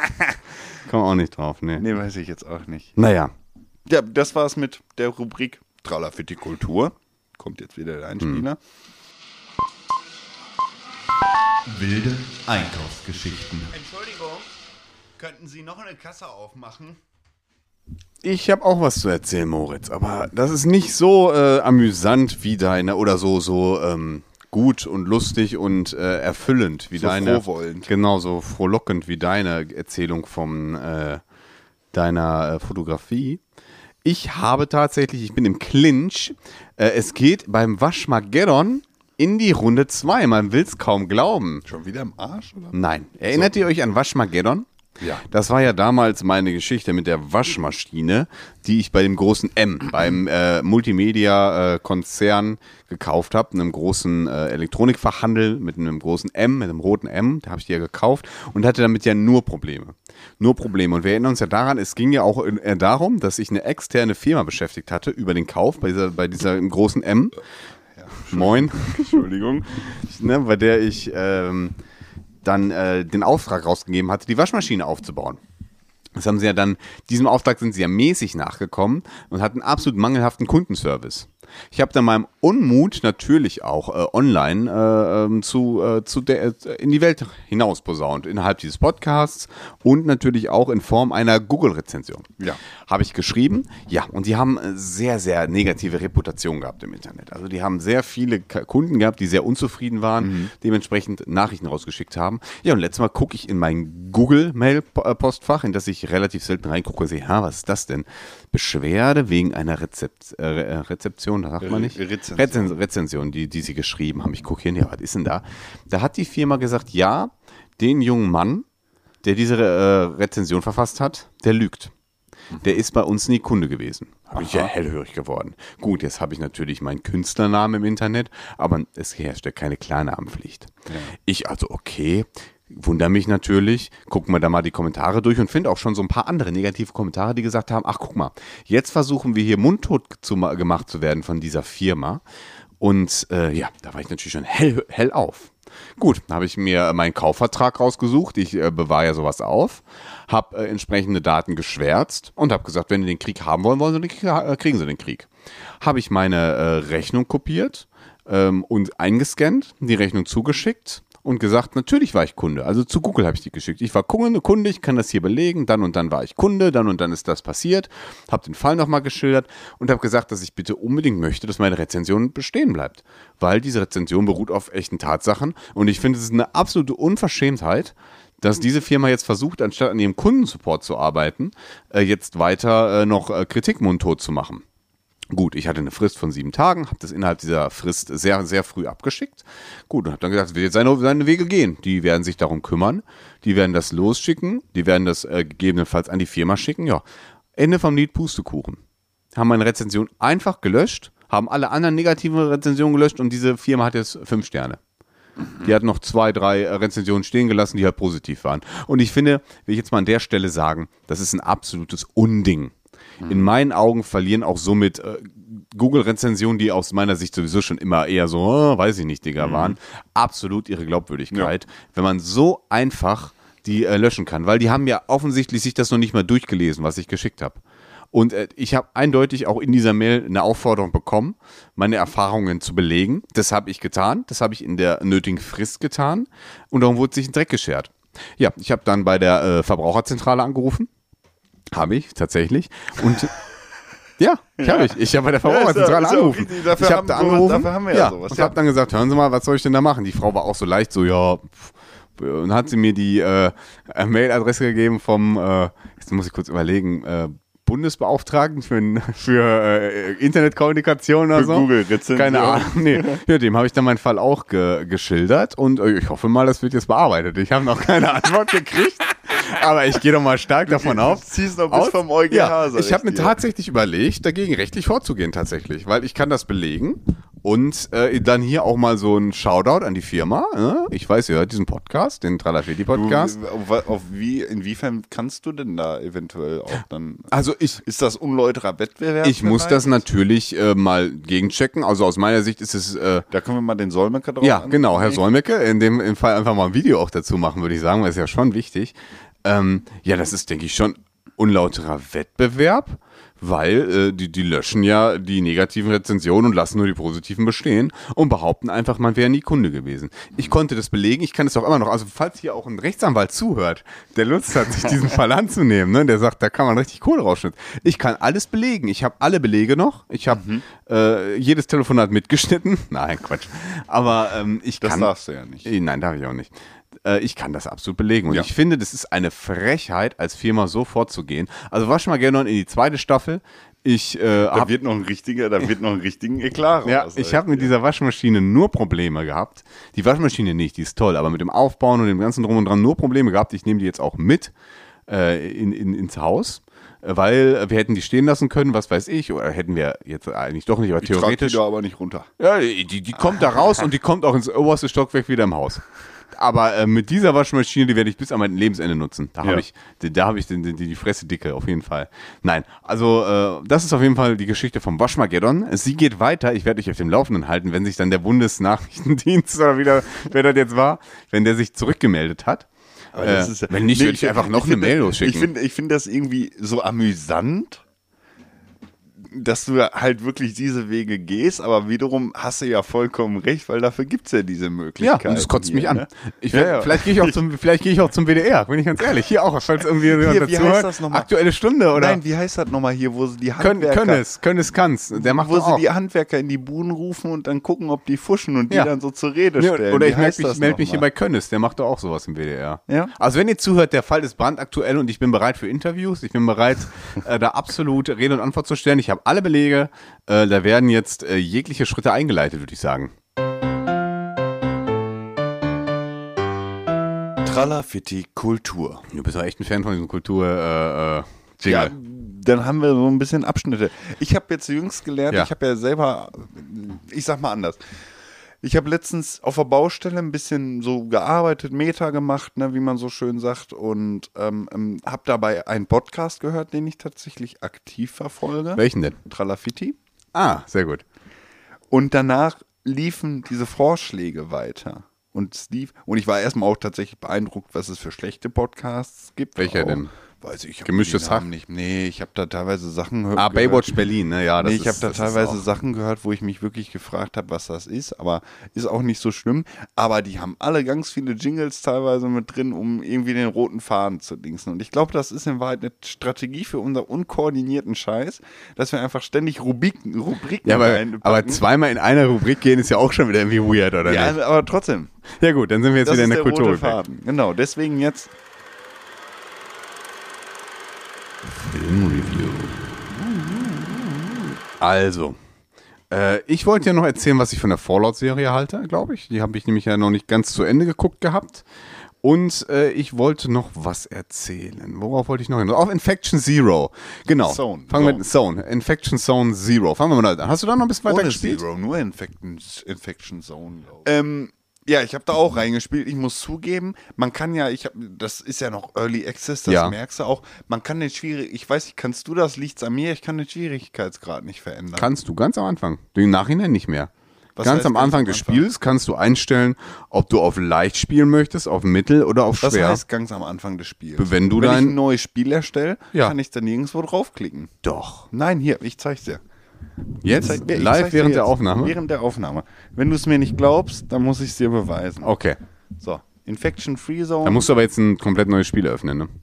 Komme auch nicht drauf, ne.
nee, weiß ich jetzt auch nicht.
Naja.
Ja, das war's mit der Rubrik Tralafitti-Kultur. Kommt jetzt wieder der Einspieler.
Wilde Einkaufsgeschichten.
Entschuldigung, könnten Sie noch eine Kasse aufmachen?
Ich habe auch was zu erzählen, Moritz, aber das ist nicht so äh, amüsant wie deine oder so, so ähm, gut und lustig und äh, erfüllend wie
So
deine.
frohwollend.
Genau, so frohlockend wie deine Erzählung von äh, deiner äh, Fotografie. Ich habe tatsächlich, ich bin im Clinch. Äh, es geht beim Waschmageddon in die Runde zwei. Man will es kaum glauben.
Schon wieder im Arsch, oder?
Nein. Erinnert ihr euch an Waschmageddon?
Ja.
Das war ja damals meine Geschichte mit der Waschmaschine, die ich bei dem großen M, beim äh, Multimedia-Konzern gekauft habe, einem großen äh, Elektronikfachhandel mit einem großen M, mit einem roten M, da habe ich die ja gekauft und hatte damit ja nur Probleme. Nur Probleme. Und wir erinnern uns ja daran, es ging ja auch äh, darum, dass ich eine externe Firma beschäftigt hatte über den Kauf bei dieser, bei dieser im großen M. Moin.
Entschuldigung.
Ne, bei der ich ähm, dann äh, den Auftrag rausgegeben hatte, die Waschmaschine aufzubauen. Das haben sie ja dann, diesem Auftrag sind sie ja mäßig nachgekommen und hatten absolut mangelhaften Kundenservice. Ich habe dann meinem Unmut natürlich auch äh, online äh, ähm, zu, äh, zu der, äh, in die Welt hinaus posaunt, innerhalb dieses Podcasts und natürlich auch in Form einer Google-Rezension.
Ja.
Habe ich geschrieben, ja, und die haben äh, sehr, sehr negative Reputation gehabt im Internet. Also die haben sehr viele K- Kunden gehabt, die sehr unzufrieden waren,
Mhm.
dementsprechend Nachrichten rausgeschickt haben. Ja, und letztes Mal gucke ich in mein Google-Mail-Postfach, in das ich relativ selten reingucke und sehe, ha, was ist das denn? Beschwerde wegen einer Rezept, äh, Re- Rezeption, das sagt man nicht?
Re- Rezension.
Rezen Rezension, die, die sie geschrieben haben. Ich gucke hin, ja, was ist denn da? Da hat die Firma gesagt, ja, den jungen Mann, der diese äh, Rezension verfasst hat, der lügt. Der ist bei uns nie Kunde gewesen. Habe ich ja hellhörig geworden. Gut, jetzt habe ich natürlich meinen Künstlernamen im Internet, aber es herrscht ja keine Klarnamenpflicht. Ja. Ich also, okay, wundere mich natürlich, gucken wir da mal die Kommentare durch und finde auch schon so ein paar andere negative Kommentare, die gesagt haben, ach guck mal, jetzt versuchen wir hier mundtot zu, gemacht zu werden von dieser Firma. Und äh, ja, da war ich natürlich schon hell, hell auf. Gut, dann habe ich mir meinen Kaufvertrag rausgesucht, ich äh, bewahre ja sowas auf, habe äh, entsprechende Daten geschwärzt und habe gesagt, wenn die den Krieg haben wollen, wollen sie den Krieg, äh, kriegen sie den Krieg. Habe ich meine äh, Rechnung kopiert ähm, und eingescannt, die Rechnung zugeschickt und gesagt, natürlich war ich Kunde. Also zu Google habe ich die geschickt. Ich war Kunde, ich kann das hier belegen, dann und dann war ich Kunde, dann und dann ist das passiert, habe den Fall nochmal geschildert und habe gesagt, dass ich bitte unbedingt möchte, dass meine Rezension bestehen bleibt. Weil diese Rezension beruht auf echten Tatsachen und ich finde, es ist eine absolute Unverschämtheit, dass diese Firma jetzt versucht, anstatt an ihrem Kundensupport zu arbeiten, äh, jetzt weiter äh, noch äh, Kritik mundtot zu machen. Gut, ich hatte eine Frist von sieben Tagen, habe das innerhalb dieser Frist sehr, sehr früh abgeschickt. Gut, und habe dann gesagt, es wird jetzt seine, seine Wege gehen. Die werden sich darum kümmern, die werden das losschicken, die werden das äh, gegebenenfalls an die Firma schicken. Ja, Ende vom Lied, Pustekuchen. Haben meine Rezension einfach gelöscht, haben alle anderen negativen Rezensionen gelöscht und diese Firma hat jetzt fünf Sterne. Die hat noch zwei, drei Rezensionen stehen gelassen, die halt positiv waren. Und ich finde, will ich jetzt mal an der Stelle sagen, das ist ein absolutes Unding. In meinen Augen verlieren auch somit äh, Google-Rezensionen, die aus meiner Sicht sowieso schon immer eher so, oh, weiß ich nicht, Digga, waren, absolut ihre Glaubwürdigkeit, ja. Wenn man so einfach die äh, löschen kann. Weil die haben ja offensichtlich sich das noch nicht mal durchgelesen, was ich geschickt habe. Und äh, ich habe eindeutig auch in dieser Mail eine Aufforderung bekommen, meine Erfahrungen zu belegen. Das habe ich getan, das habe ich in der nötigen Frist getan und darum wurde sich ein Dreck geschert. Ja, ich habe dann bei der äh, Verbraucherzentrale angerufen. Habe ich, tatsächlich. Und ja, ich habe ich. Ich habe bei der Verbraucherzentrale ja, angerufen. Ja ich habe da angerufen. Dafür haben wir ja, ja sowas. Und ja. habe dann gesagt, hören Sie mal, was soll ich denn da machen? Die Frau war auch so leicht, so, ja. Und hat sie mir die äh, Mailadresse gegeben vom, äh, jetzt muss ich kurz überlegen, äh, Bundesbeauftragten für, für äh, Internetkommunikation oder für so. Google-Rezension. Keine Ahnung. Nee. Ja, dem habe ich dann meinen Fall auch ge- geschildert und äh, ich hoffe mal, das wird jetzt bearbeitet. Ich habe noch keine Antwort gekriegt. Aber ich gehe doch mal stark davon auf. Du
ziehst noch bis vom EuGH.
Ja, ich habe mir tatsächlich überlegt, dagegen rechtlich vorzugehen tatsächlich, weil ich kann das belegen und äh, dann hier auch mal so ein Shoutout an die Firma. Äh? Ich weiß, ihr hört diesen Podcast, den Tralafedi-Podcast.
Auf, auf wie, inwiefern kannst du denn da eventuell auch dann...
Also ich...
Ist das unlauterer Wettbewerb?
Ich muss das natürlich äh, mal gegenchecken. Also aus meiner Sicht ist es... Äh,
da können wir mal den Solmecke drauf
Ja, an- genau, Herr Solmecke. In dem im Fall einfach mal ein Video auch dazu machen, würde ich sagen, weil es ja schon wichtig. Ähm, ja, das ist, denke ich, schon unlauterer Wettbewerb, weil äh, die, die löschen ja die negativen Rezensionen und lassen nur die positiven bestehen und behaupten einfach, man wäre nie Kunde gewesen. Ich konnte das belegen, ich kann es auch immer noch, also falls hier auch ein Rechtsanwalt zuhört, der Lust hat, sich diesen Fall anzunehmen, ne, der sagt, da kann man richtig Kohle rausschnitzen. Ich kann alles belegen, ich habe alle Belege noch, ich habe mhm. äh, jedes Telefonat mitgeschnitten, nein, Quatsch, aber ähm, ich
das
kann...
Das darfst du ja nicht.
Nein, darf ich auch nicht. Ich kann das absolut belegen. Und ja. ich finde, das ist eine Frechheit, als Firma so vorzugehen. Also Waschmageddon in die zweite Staffel. Ich, äh,
da, hab, wird noch ein richtiger, da wird noch ein richtigen Eklat raus.
Ja, ich habe mit ja. dieser Waschmaschine nur Probleme gehabt. Die Waschmaschine nicht, die ist toll, aber mit dem Aufbauen und dem ganzen Drum und Dran nur Probleme gehabt. Ich nehme die jetzt auch mit äh, in, in, ins Haus. Weil wir hätten die stehen lassen können, was weiß ich, oder hätten wir jetzt eigentlich doch nicht, aber
ich
theoretisch.
Die da aber nicht runter.
Ja, die, die kommt da raus und die kommt auch ins oberste Stockwerk wieder im Haus. Aber äh, mit dieser Waschmaschine, die werde ich bis an mein Lebensende nutzen. Da ja. habe ich, da habe ich die, die, die Fresse dicke, auf jeden Fall. Nein, also äh, das ist auf jeden Fall die Geschichte vom Waschmageddon. Sie geht weiter. Ich werde euch auf dem Laufenden halten, wenn sich dann der Bundesnachrichtendienst oder wieder, wer das jetzt war, wenn der sich zurückgemeldet hat.
Aber das
äh,
ist ja,
wenn nicht, nee, würde ich einfach noch ich eine Mail losschicken.
Ich finde ich find das irgendwie so amüsant, dass du halt wirklich diese Wege gehst, aber wiederum hast du ja vollkommen recht, weil dafür gibt es ja diese Möglichkeit.
Ja, und das kotzt
hier,
mich an.
Ne?
Ich werd, ja, ja. Vielleicht gehe ich, auch zum, vielleicht geh ich auch zum W D R, bin ich ganz ehrlich. Hier auch, falls irgendwie
hier,
dazu
wie heißt das nochmal?
Aktuelle Stunde, oder?
Nein, wie heißt das nochmal hier, wo sie die Handwerker...
Könnes, Könnes kann's. Der macht
Wo sie
auch.
die Handwerker in die Buden rufen und dann gucken, ob die fuschen und die ja. dann so zur Rede stellen.
Ja, oder ich melde mich, meld
mich
mich hier bei Könnes, der macht doch auch sowas im W D R.
Ja?
Also wenn ihr zuhört, der Fall ist brandaktuell und ich bin bereit für Interviews, ich bin bereit, äh, da absolut Rede und Antwort zu stellen. Ich habe alle Belege, äh, da werden jetzt äh, jegliche Schritte eingeleitet, würde ich sagen.
Tralafitti Kultur.
Du bist ja echt ein Fan von diesem Kultur äh, äh,
Ja,
Jingle.
dann haben wir so ein bisschen Abschnitte. Ich habe jetzt jüngst gelernt,
Ja.
ich habe ja selber, ich sag mal anders. Ich habe letztens auf der Baustelle ein bisschen so gearbeitet, Meta gemacht, ne, wie man so schön sagt, und ähm, ähm, habe dabei einen Podcast gehört, den ich tatsächlich aktiv verfolge.
Welchen denn?
Tralafitti.
Ah, sehr gut.
Und danach liefen diese Vorschläge weiter. Und es lief, und ich war erstmal auch tatsächlich beeindruckt, was es für schlechte Podcasts gibt.
Welcher
auch,
denn?
Weiß ich, ich hab
Gemischtes
die Namen
Hack?
nicht. Nee, ich habe da teilweise Sachen gehört.
Ah, Baywatch Berlin, ne? Ja, das
Nee, ich
ist,
habe da
das ist
teilweise
auch-
Sachen gehört, wo ich mich wirklich gefragt habe, was das ist, aber ist auch nicht so schlimm. Aber die haben alle ganz viele Jingles teilweise mit drin, um irgendwie den roten Faden zu dingsen. Und ich glaube, das ist in Wahrheit eine Strategie für unser unkoordinierten Scheiß, dass wir einfach ständig Rubriken, Rubriken
Ja, aber,
reinpacken.
aber zweimal in einer Rubrik gehen ist ja auch schon wieder irgendwie weird, oder
Ja,
nicht?
aber trotzdem.
Ja gut, dann sind wir jetzt
Das
wieder in
ist
der
der
Kultur.
rote Faden. Genau, deswegen jetzt
Filmreview. Also, äh, ich wollte ja noch erzählen, was ich von der Fallout-Serie halte, glaube ich. Die habe ich nämlich ja noch nicht ganz zu Ende geguckt gehabt. Und äh, ich wollte noch was erzählen. Worauf wollte ich noch hin? Auf Infection Zero. Genau.
Zone.
Fangen wir
Zone.
mit Zone. Infection Zone Zero. Fangen wir mal da an. Hast du da noch ein bisschen weiter
ohne
gespielt?
Zero, nur Infection, Infection Zone. Ähm, ja, ich habe da auch reingespielt. Ich muss zugeben, man kann ja, ich hab, das ist ja noch Early Access, das
Ja.
merkst du auch. Man kann den schwierig, ich weiß nicht, kannst du das? Liegt's an mir? Ich kann den Schwierigkeitsgrad nicht verändern.
Kannst du ganz am Anfang. Im Nachhinein nicht mehr.
Was
ganz
heißt
am
ganz
Anfang
am
des
Anfang?
Spiels kannst du einstellen, ob du auf leicht spielen möchtest, auf mittel oder auf
Das
schwer.
heißt ganz am Anfang des Spiels.
Wenn du
Wenn ich
dein-
ein neues Spiel erstelle,
Ja.
kann ich da nirgendwo draufklicken.
Doch.
Nein, hier, ich zeig's dir.
Jetzt?
Zeig- ich
live
zeig's dir
während der
jetzt.
Aufnahme?
Während der Aufnahme. Wenn du es mir nicht glaubst, dann muss ich es dir beweisen.
Okay.
So, Infection Free Zone.
Da musst du aber jetzt ein komplett neues Spiel öffnen, ne?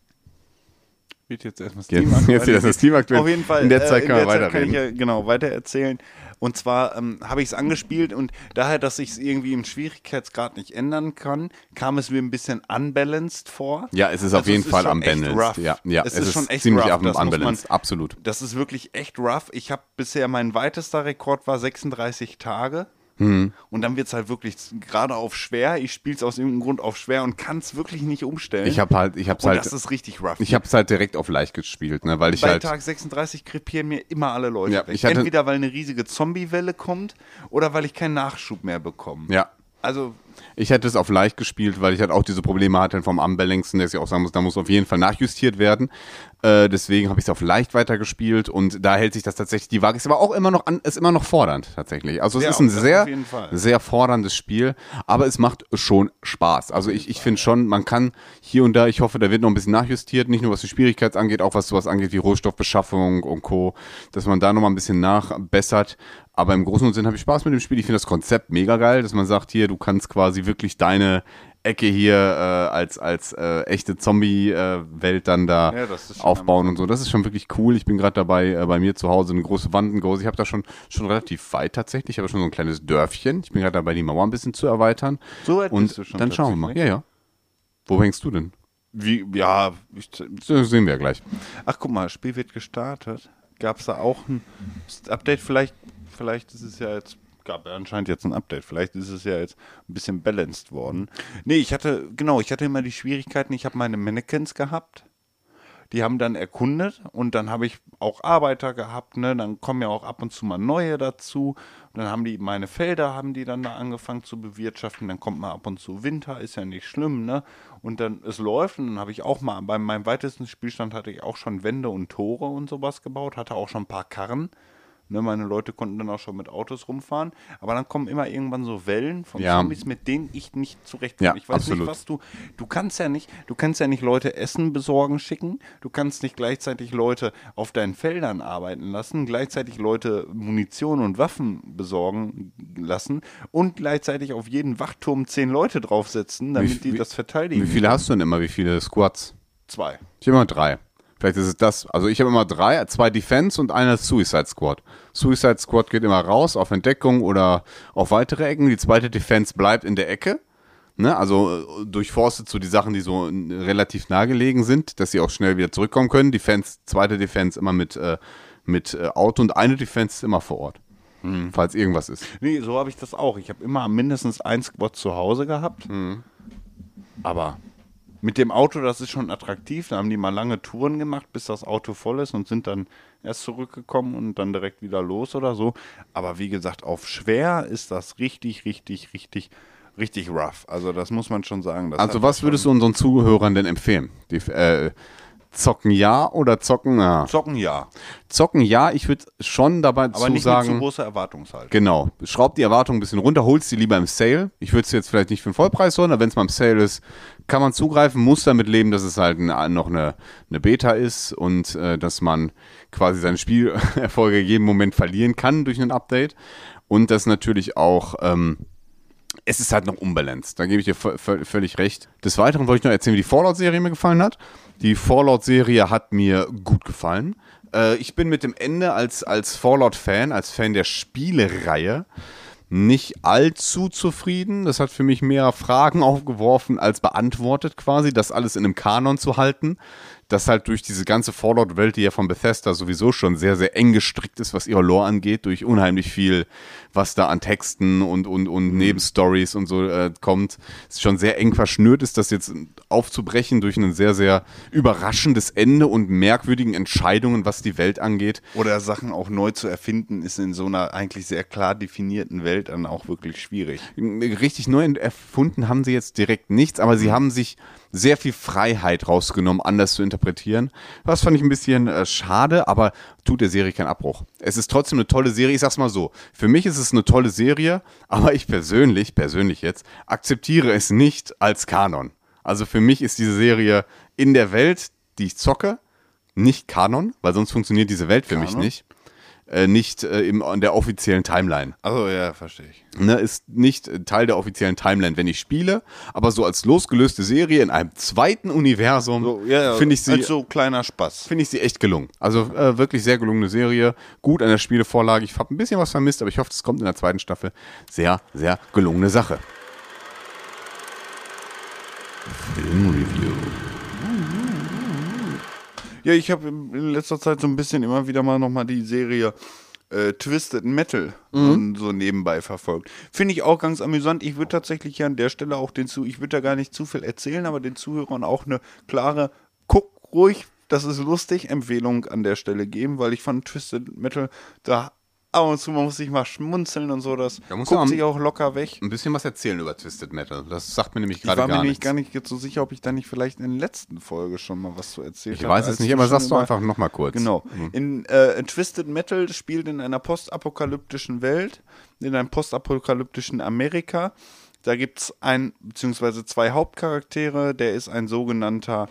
Wird jetzt erstmal
Jetzt-
Steam
jetzt
aktuell.
wird das Steam aktuell.
Auf jeden Fall.
In der Zeit
äh,
können wir
in der Zeit
weiterreden.
Kann ich ja, genau, weiter erzählen. Und zwar ähm, habe ich es angespielt und daher, dass ich es irgendwie im Schwierigkeitsgrad nicht ändern kann, kam es mir ein bisschen unbalanced vor.
Ja, es ist auf
Also
jeden
es
Fall
schon echt
unbalanced.
rough.
Ja, ja,
es,
es
ist
ist
schon echt
ziemlich
rough.
auf dem
das muss man-
unbalanced, absolut.
Das ist wirklich echt rough. Ich habe bisher, mein weitester Rekord war sechsunddreißig Tage.
Hm.
Und dann wird es halt wirklich gerade auf schwer. Ich spiele es aus irgendeinem Grund auf schwer und kann es wirklich nicht umstellen.
Ich habe halt, ich hab's
und
halt,
das ist richtig rough.
ich hab's halt direkt auf leicht gespielt, ne, weil ich
Bei
halt,
Tag sechsunddreißig krepieren mir immer alle Leute
Ja,
weg.
ich hatte-
Entweder weil eine riesige Zombie-Welle kommt oder weil ich keinen Nachschub mehr bekomme.
ja.
Also,
Ich hätte es auf leicht gespielt, weil ich halt auch diese Probleme hatte vom Unbalancen, dass ich auch sagen muss, da muss auf jeden Fall nachjustiert werden. Äh, deswegen habe ich es auf leicht weitergespielt und da hält sich das tatsächlich die Waage. Ist aber auch immer noch an, ist immer noch fordernd tatsächlich. Also es
Ja,
ist ein
das
sehr,
auf jeden Fall.
sehr forderndes Spiel, aber es macht schon Spaß. Also ich, ich finde schon, man kann hier und da, ich hoffe, da wird noch ein bisschen nachjustiert, nicht nur was die Schwierigkeit angeht, auch was sowas angeht wie Rohstoffbeschaffung und Co., dass man da nochmal ein bisschen nachbessert. Aber im Großen und Sinn habe ich Spaß mit dem Spiel. Ich finde das Konzept mega geil, dass man sagt, hier, du kannst quasi wirklich deine Ecke hier äh, als, als äh, echte Zombie-Welt dann da
Ja, das ist schon
aufbauen und so. Das ist schon wirklich cool. Ich bin gerade dabei, äh, bei mir zu Hause eine große Wand, groß. Ich habe da schon, schon relativ weit tatsächlich. Ich habe schon so ein kleines Dörfchen. Ich bin gerade dabei, die Mauer ein bisschen zu erweitern.
So weit
und
bist du schon
dann schauen wir mal. Ja,
tatsächlich?
ja. Wo hängst du denn?
wie, ja, ich,
Das sehen wir ja gleich.
ach guck mal, das Spiel wird gestartet. Gab es da auch ein Update? Vielleicht, vielleicht ist es ja jetzt, gab ja anscheinend jetzt ein Update. Vielleicht ist es ja jetzt ein bisschen balanced worden. Nee, ich hatte, genau, ich hatte immer die Schwierigkeiten, ich habe meine Mannequins gehabt. Die haben dann erkundet und dann habe ich auch Arbeiter gehabt, ne? Dann kommen ja auch ab und zu mal neue dazu. Und dann haben die meine Felder, haben die dann da angefangen zu bewirtschaften. Dann kommt mal ab und zu Winter, ist ja nicht schlimm, ne? Und dann es läuft und dann habe ich auch mal, bei meinem weitesten Spielstand hatte ich auch schon Wände und Tore und sowas gebaut, hatte auch schon ein paar Karren. Ne, meine Leute konnten dann auch schon mit Autos rumfahren, aber dann kommen immer irgendwann so Wellen von
Ja.
Zombies, mit denen ich nicht zurechtkomme.
Ja,
ich weiß
absolut.
nicht, was du, du kannst ja nicht, du kannst ja nicht Leute Essen besorgen schicken, du kannst nicht gleichzeitig Leute auf deinen Feldern arbeiten lassen, gleichzeitig Leute Munition und Waffen besorgen lassen und gleichzeitig auf jeden Wachturm zehn Leute draufsetzen, damit
Wie-
die
wie-
das verteidigen.
Wie viele hast du denn immer? Wie viele Squads?
Zwei.
Ich habe immer drei. Vielleicht ist es das. Also ich habe immer drei, zwei Defense und einer Suicide Squad. Suicide Squad geht immer raus auf Entdeckung oder auf weitere Ecken. Die zweite Defense bleibt in der Ecke. Ne? Also äh, durchforstet so die Sachen, die so äh, relativ nahegelegen sind, dass sie auch schnell wieder zurückkommen können. Defense, zweite Defense immer mit, äh, mit äh, Auto und eine Defense ist immer vor Ort. Falls irgendwas ist.
Nee, so habe ich das auch. Ich habe immer mindestens ein Squad zu Hause gehabt. Aber mit dem Auto, das ist schon attraktiv. Da haben die mal lange Touren gemacht, bis das Auto voll ist und sind dann erst zurückgekommen und dann direkt wieder los oder so. Aber wie gesagt, auf schwer ist das richtig, richtig, richtig, richtig rough. Also das muss man schon sagen. Das
Also was würdest du unseren Zuhörern denn empfehlen? Die, äh, zocken ja oder zocken ja?
Zocken ja.
Zocken ja, ich würde schon dabei
Aber
zu
nicht
sagen...
mit so großer Erwartungshaltung.
Genau. Schraub die Erwartung ein bisschen runter, holst die lieber im Sale. Ich würde es jetzt vielleicht nicht für den Vollpreis holen, aber wenn es mal im Sale ist, kann man zugreifen, muss damit leben, dass es halt ein, noch eine, eine Beta ist und äh, dass man quasi seine Spielerfolge jeden Moment verlieren kann durch ein Update. Und das natürlich auch... Ähm, es ist halt noch unbalanced, da gebe ich dir v- v- völlig recht. Des Weiteren wollte ich noch erzählen, wie die Fallout-Serie mir gefallen hat. Die Fallout-Serie hat mir gut gefallen. Äh, ich bin mit dem Ende als, als Fallout-Fan, als Fan der Spielereihe, nicht allzu zufrieden. Das hat für mich mehr Fragen aufgeworfen als beantwortet quasi, das alles in einem Kanon zu halten. Das halt durch diese ganze Fallout-Welt, die ja von Bethesda sowieso schon sehr, sehr eng gestrickt ist, was ihre Lore angeht, durch unheimlich viel, was da an Texten und, und, und mhm. Nebenstories und so äh, kommt, ist schon sehr eng verschnürt ist, das jetzt aufzubrechen durch ein sehr, sehr überraschendes Ende und merkwürdigen Entscheidungen, was die Welt angeht.
Oder Sachen auch neu zu erfinden, ist in so einer eigentlich sehr klar definierten Welt dann auch wirklich schwierig.
Richtig neu erfunden haben sie jetzt direkt nichts, aber sie haben sich sehr viel Freiheit rausgenommen, anders zu interpretieren. Das fand ich ein bisschen äh, schade, aber tut der Serie keinen Abbruch. Es ist trotzdem eine tolle Serie. Ich sag's mal so, für mich ist es eine tolle Serie, aber ich persönlich, persönlich jetzt, akzeptiere es nicht als Kanon. Also für mich ist diese Serie in der Welt, die ich zocke, nicht Kanon, weil sonst funktioniert diese Welt für
Kanon?
mich nicht. Äh, nicht äh, im, in der offiziellen Timeline.
Also ja, verstehe ich.
Ne, ist nicht äh, Teil der offiziellen Timeline, wenn ich spiele, aber so als losgelöste Serie in einem zweiten Universum
So, ja, ja,
finde ich sie
als so kleiner Spaß.
finde ich sie echt gelungen. Also äh, wirklich sehr gelungene Serie, gut an der Spielevorlage. Ich habe ein bisschen was vermisst, aber ich hoffe, es kommt in der zweiten Staffel. Sehr, sehr gelungene Sache. Filmreview.
Ja, ich habe in letzter Zeit so ein bisschen immer wieder mal nochmal die Serie äh, Twisted Metal mhm. so nebenbei verfolgt. Finde ich auch ganz amüsant. Ich würde tatsächlich hier an der Stelle auch den zu, ich würde da gar nicht zu viel erzählen, aber den Zuhörern auch eine klare, guck ruhig, das ist lustig, Empfehlung an der Stelle geben, weil ich fand Twisted Metal, da ab und zu man muss sich mal schmunzeln und so, das
Da musst
guckt
du
sich auch locker weg.
Ein bisschen was erzählen über Twisted Metal. Das sagt mir nämlich
Ich
gerade
war mir
gar
nämlich
nichts.
gar nicht jetzt so sicher, ob ich da nicht vielleicht in der letzten Folge schon mal was zu erzählen
Ich weiß es nicht, aber sagst du einfach nochmal kurz.
Genau. In, äh, in Twisted Metal spielt in einer postapokalyptischen Welt, in einem postapokalyptischen Amerika. Da gibt es ein, beziehungsweise zwei Hauptcharaktere. Der ist ein sogenannter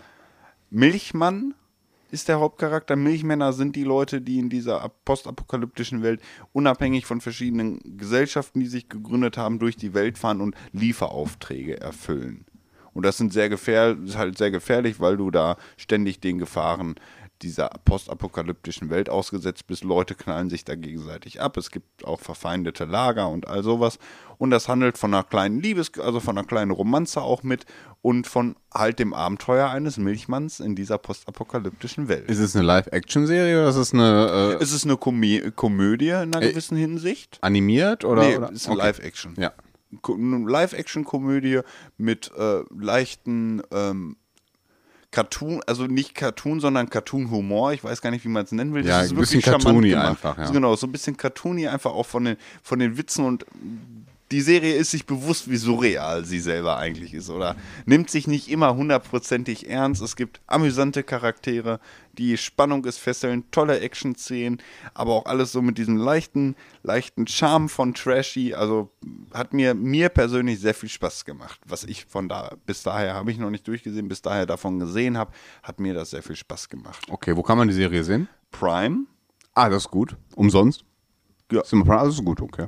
Milchmann, ist der Hauptcharakter. Milchmänner sind die Leute, die in dieser postapokalyptischen Welt unabhängig von verschiedenen Gesellschaften, die sich gegründet haben, durch die Welt fahren und Lieferaufträge erfüllen. Und das sind sehr gefähr- ist halt sehr gefährlich, weil du da ständig den Gefahren dieser postapokalyptischen Welt ausgesetzt bist. Leute knallen sich da gegenseitig ab. Es gibt auch verfeindete Lager und all sowas. Und das handelt von einer kleinen Liebes-, also von einer kleinen Romanze auch mit und von halt dem Abenteuer eines Milchmanns in dieser postapokalyptischen Welt.
Ist es eine Live-Action-Serie oder ist es eine äh,
Es ist eine Komö- Komödie in einer
Äh,
gewissen Hinsicht.
animiert? Oder,
Nee,
oder?
ist eine
Okay.
Live-Action.
Ja.
Ko- eine Live-Action-Komödie mit äh, leichten ähm, Cartoon, also nicht Cartoon, sondern Cartoon-Humor. Ich weiß gar nicht, wie man es nennen will.
Ja,
ist
ein bisschen
wirklich charmant
cartoony
gemacht.
einfach, ja.
Genau, so ein bisschen cartoony einfach auch von den, von den Witzen und die Serie ist sich bewusst, wie surreal sie selber eigentlich ist oder nimmt sich nicht immer hundertprozentig ernst. Es gibt amüsante Charaktere, die Spannung ist fesselnd, tolle Action-Szenen, aber auch alles so mit diesem leichten, leichten Charme von Trashy. Also hat mir, mir persönlich sehr viel Spaß gemacht. Was ich von da, bis daher habe ich noch nicht durchgesehen, bis daher davon gesehen habe, hat mir das sehr viel Spaß gemacht.
Okay, wo kann man die Serie sehen?
Prime
Ah, das ist gut. Umsonst?
Ja.
Ist immer Prime? Also ist gut, okay.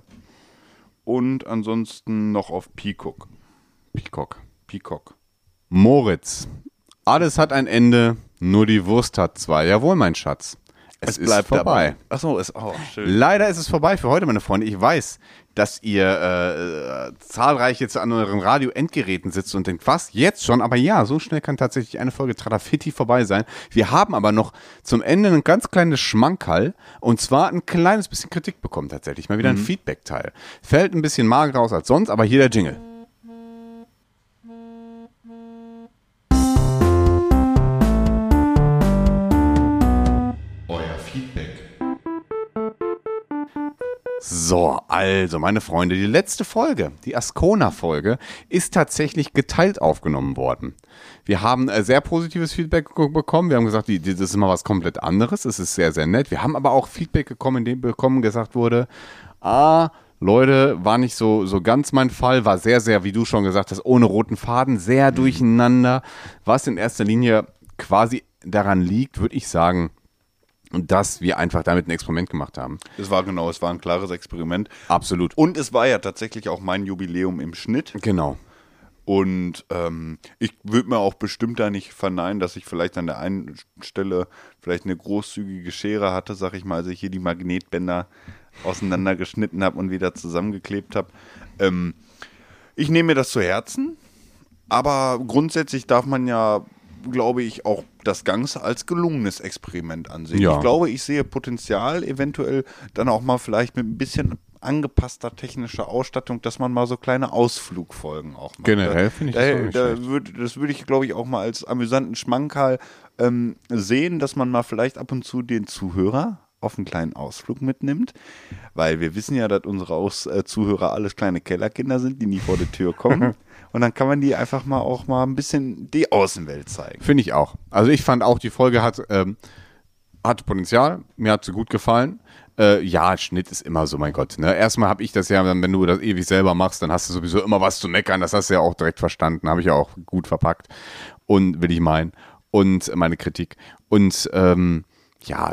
und ansonsten noch auf Peacock.
Peacock.
Peacock.
Moritz. Alles hat ein Ende, nur die Wurst hat zwei. Jawohl, mein Schatz. Es, ist vorbei.
Achso, ist auch schön.
Leider ist es vorbei für heute, meine Freunde. Ich weiß, dass ihr äh, zahlreich jetzt an euren Radio-Endgeräten sitzt und denkt, was, jetzt schon? Aber ja, so schnell kann tatsächlich eine Folge Tradafitti vorbei sein. Wir haben aber noch zum Ende ein ganz kleines Schmankerl und zwar ein kleines bisschen Kritik bekommen tatsächlich. Mal wieder ein Feedback-Teil. Fällt ein bisschen mager aus als sonst, aber hier der Jingle. Also, meine Freunde, die letzte Folge, die Ascona-Folge, ist tatsächlich geteilt aufgenommen worden. Wir haben äh, sehr positives Feedback bekommen. Wir haben gesagt, die, die, das ist immer was komplett anderes. Es ist sehr, sehr nett. Wir haben aber auch Feedback bekommen, in dem bekommen gesagt wurde, ah, Leute, war nicht so, so ganz mein Fall, war sehr, sehr, wie du schon gesagt hast, ohne roten Faden, sehr mhm. durcheinander, was in erster Linie quasi daran liegt, würde ich sagen, dass wir einfach damit ein Experiment gemacht haben.
Es war genau, es war ein klares Experiment.
Absolut.
Und es war ja tatsächlich auch mein Jubiläum im Schnitt.
Genau.
Und ähm, ich würde mir auch bestimmt da nicht verneinen, dass ich vielleicht an der einen Stelle vielleicht eine großzügige Schere hatte, sag ich mal, als ich hier die Magnetbänder auseinandergeschnitten habe und wieder zusammengeklebt habe. Ähm, ich nehme mir das zu Herzen, aber grundsätzlich darf man ja, glaube ich, auch das Ganze als gelungenes Experiment ansehen.
Ja.
Ich glaube, ich sehe Potenzial, eventuell dann auch mal vielleicht mit ein bisschen angepasster technischer Ausstattung, dass man mal so kleine Ausflugfolgen auch macht.
Generell finde ich das
da,
auch nicht
da
schlecht.
würd, Das würde ich, glaube ich, auch mal als amüsanten Schmankerl ähm, sehen, dass man mal vielleicht ab und zu den Zuhörer auf einen kleinen Ausflug mitnimmt, weil wir wissen ja, dass unsere Aus äh, Zuhörer alles kleine Kellerkinder sind, die nie vor die Tür kommen. Und dann kann man die einfach mal auch mal ein bisschen die Außenwelt zeigen.
Finde ich auch. Also ich fand auch, die Folge hat, ähm, hatte Potenzial. Mir hat sie gut gefallen. Äh, ja, Schnitt ist immer so, mein Gott. Ne? Erstmal habe ich das ja, wenn du das ewig selber machst, dann hast du sowieso immer was zu meckern. Das hast du ja auch direkt verstanden. Habe ich ja auch gut verpackt. Und will ich meinen. Und meine Kritik. Und ähm, ja,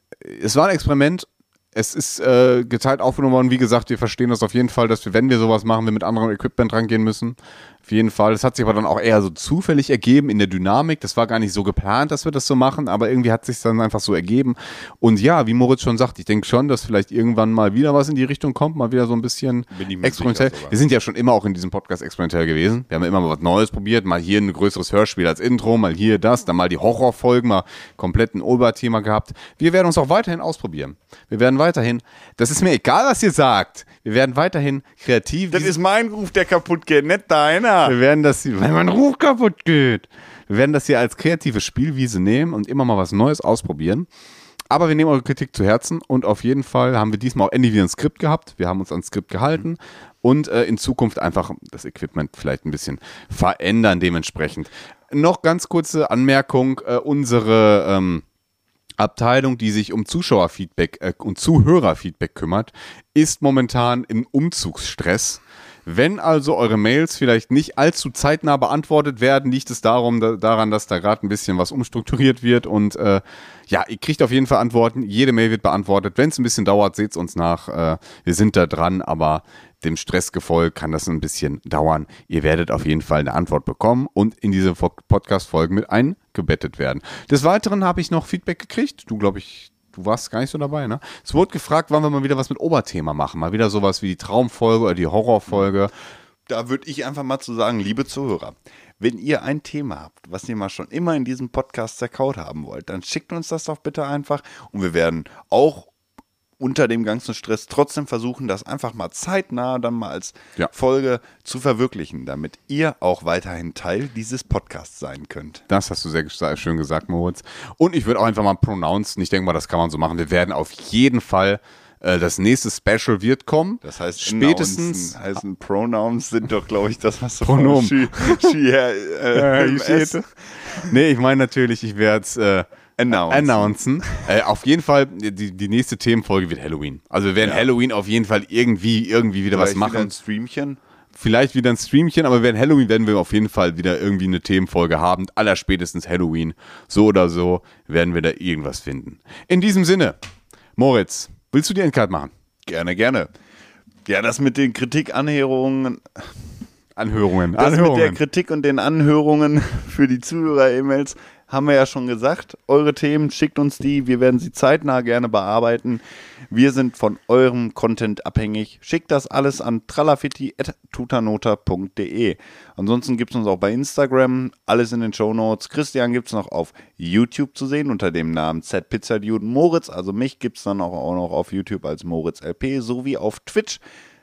es war ein Experiment. Es ist äh, geteilt aufgenommen worden. Wie gesagt, wir verstehen das auf jeden Fall, dass wir, wenn wir sowas machen, wir mit anderem Equipment rangehen müssen. Auf jeden Fall. Das hat sich aber dann auch eher so zufällig ergeben in der Dynamik. Das war gar nicht so geplant, dass wir das so machen, aber irgendwie hat sich dann einfach so ergeben. Und ja, wie Moritz schon sagt, ich denke schon, dass vielleicht irgendwann mal wieder was in die Richtung kommt, mal wieder so ein bisschen experimentell. Wir sind ja schon immer auch in diesem Podcast experimentell gewesen. Wir haben ja immer mal was Neues probiert. Mal hier ein größeres Hörspiel als Intro, mal hier das, dann mal die Horrorfolgen, mal komplett ein Oberthema gehabt. Wir werden uns auch weiterhin ausprobieren. Wir werden weiterhin, das ist mir egal, was ihr sagt, wir werden weiterhin kreativ.
Das ist mein Ruf, der kaputt geht, nicht deiner.
Wir werden das, wenn mein Ruf kaputt geht, wir werden das hier als kreative Spielwiese nehmen und immer mal was Neues ausprobieren. Aber wir nehmen eure Kritik zu Herzen und auf jeden Fall haben wir diesmal auch endlich wieder ein Skript gehabt. Wir haben uns ans Skript gehalten und äh, in Zukunft einfach das Equipment vielleicht ein bisschen verändern dementsprechend. Noch ganz kurze Anmerkung, äh, unsere ähm, Abteilung, die sich um Zuschauerfeedback äh, und Zuhörerfeedback kümmert, ist momentan im Umzugsstress. Wenn also eure Mails vielleicht nicht allzu zeitnah beantwortet werden, liegt es darum, da, daran, dass da gerade ein bisschen was umstrukturiert wird und äh, ja, ihr kriegt auf jeden Fall Antworten. Jede Mail wird beantwortet. Wenn es ein bisschen dauert, seht es uns nach. Äh, wir sind da dran, aber dem Stress gefolgt kann das ein bisschen dauern. Ihr werdet auf jeden Fall eine Antwort bekommen und in diese Podcast-Folgen mit eingebettet werden. Des Weiteren habe ich noch Feedback gekriegt. Du, glaube ich, du warst gar nicht so dabei, ne? Es wurde gefragt, wann wir mal wieder was mit Oberthema machen. Mal wieder sowas wie die Traumfolge oder die Horrorfolge.
Da würde ich einfach mal zu sagen, liebe Zuhörer, wenn ihr ein Thema habt, was ihr mal schon immer in diesem Podcast zerkaut haben wollt, dann schickt uns das doch bitte einfach und wir werden auch unter dem ganzen Stress trotzdem versuchen, das einfach mal zeitnah dann mal als
ja.
Folge zu verwirklichen, damit ihr auch weiterhin Teil dieses Podcasts sein könnt.
Das hast du sehr, sehr schön gesagt, Moritz. Und ich würde auch einfach mal pronouncen, ich denke mal, das kann man so machen. Wir werden auf jeden Fall, äh, das nächste Special wird kommen.
Das heißt,
spätestens
heißen Pronouns sind doch, glaube ich, das, was so
Pronomen.
She, she, äh, äh,
Nee, ich meine natürlich, ich werde es äh,
announcen.
announcen. Äh, auf jeden Fall, die, die nächste Themenfolge wird Halloween. Also wir werden ja. Halloween auf jeden Fall irgendwie, irgendwie wieder
Vielleicht
was machen.
Wieder ein Streamchen.
Vielleicht wieder ein Streamchen, aber werden Halloween werden wir auf jeden Fall wieder irgendwie eine Themenfolge haben. Allerspätestens Halloween. So oder so werden wir da irgendwas finden. In diesem Sinne, Moritz, willst du die Endcard machen?
Gerne, gerne. Ja, das mit den Kritik-Anhörungen.
Anhörungen.
Das
Anhörungen.
mit der Kritik und den Anhörungen für die Zuhörer-E-Mails haben wir ja schon gesagt. Eure Themen, schickt uns die. Wir werden sie zeitnah gerne bearbeiten. Wir sind von eurem Content abhängig. Schickt das alles an tralafitti at tutanota punkt de. Ansonsten gibt es uns auch bei Instagram. Alles in den Shownotes. Christian gibt es noch auf YouTube zu sehen unter dem Namen Z Pizza Dude Moritz. Also mich gibt es dann auch, auch noch auf YouTube als Moritz L P sowie auf Twitch.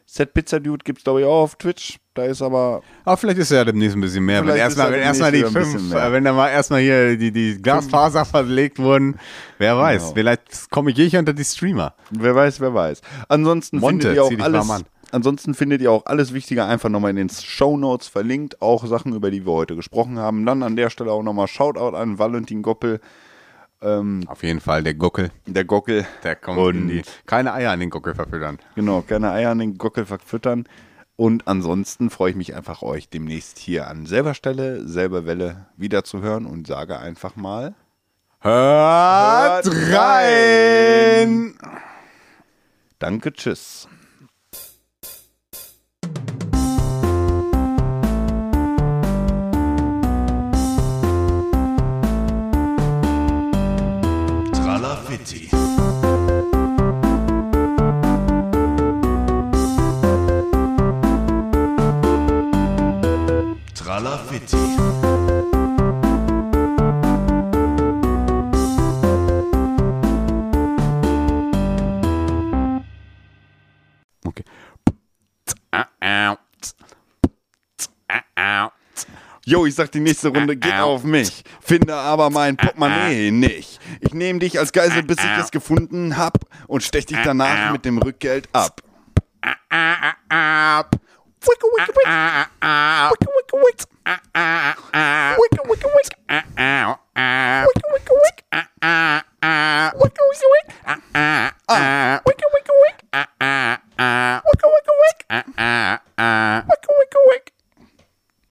Set Pizza Dude gibt's glaube ich auch auf Twitch. Da ist aber.
Aber vielleicht ist ja demnächst ein bisschen mehr. Wenn
Vielleicht
erstmal
ist
wenn
ja
erstmal die
demnächst wieder ein
fünf,
bisschen mehr.
wenn da mal erstmal hier die, die Glasfaser verlegt wurden, wer weiß.
Genau.
Vielleicht komme ich hier unter die Streamer.
Wer weiß, wer weiß. Ansonsten
Monte,
findet ihr auch
zieh dich
alles.
warm an.
Ansonsten findet ihr auch alles Wichtige einfach nochmal in den Shownotes verlinkt. Auch Sachen, über die wir heute gesprochen haben. Dann an der Stelle auch nochmal Shoutout an Valentin Goppel. Ähm,
Auf jeden Fall, der Gockel,
der Gockel.
der kommt
Und
in die. Keine Eier an den Gockel verfüttern.
Genau, keine Eier an den Gockel verfüttern. Und ansonsten freue ich mich einfach, euch demnächst hier an selber Stelle, selber Welle wieder zu hören und sage einfach mal:
Hört rein!
Danke, tschüss.
Tralafitti. Tralafitti.
Okay.
Jo, ich sag, die nächste Runde geht auf mich. Finde aber mein Portemonnaie nicht. Ich nehme dich als Geisel, bis ich es gefunden hab und stech dich danach mit dem Rückgeld ab. Wicke, wicke, wicke. Wicke, wicke, wicke.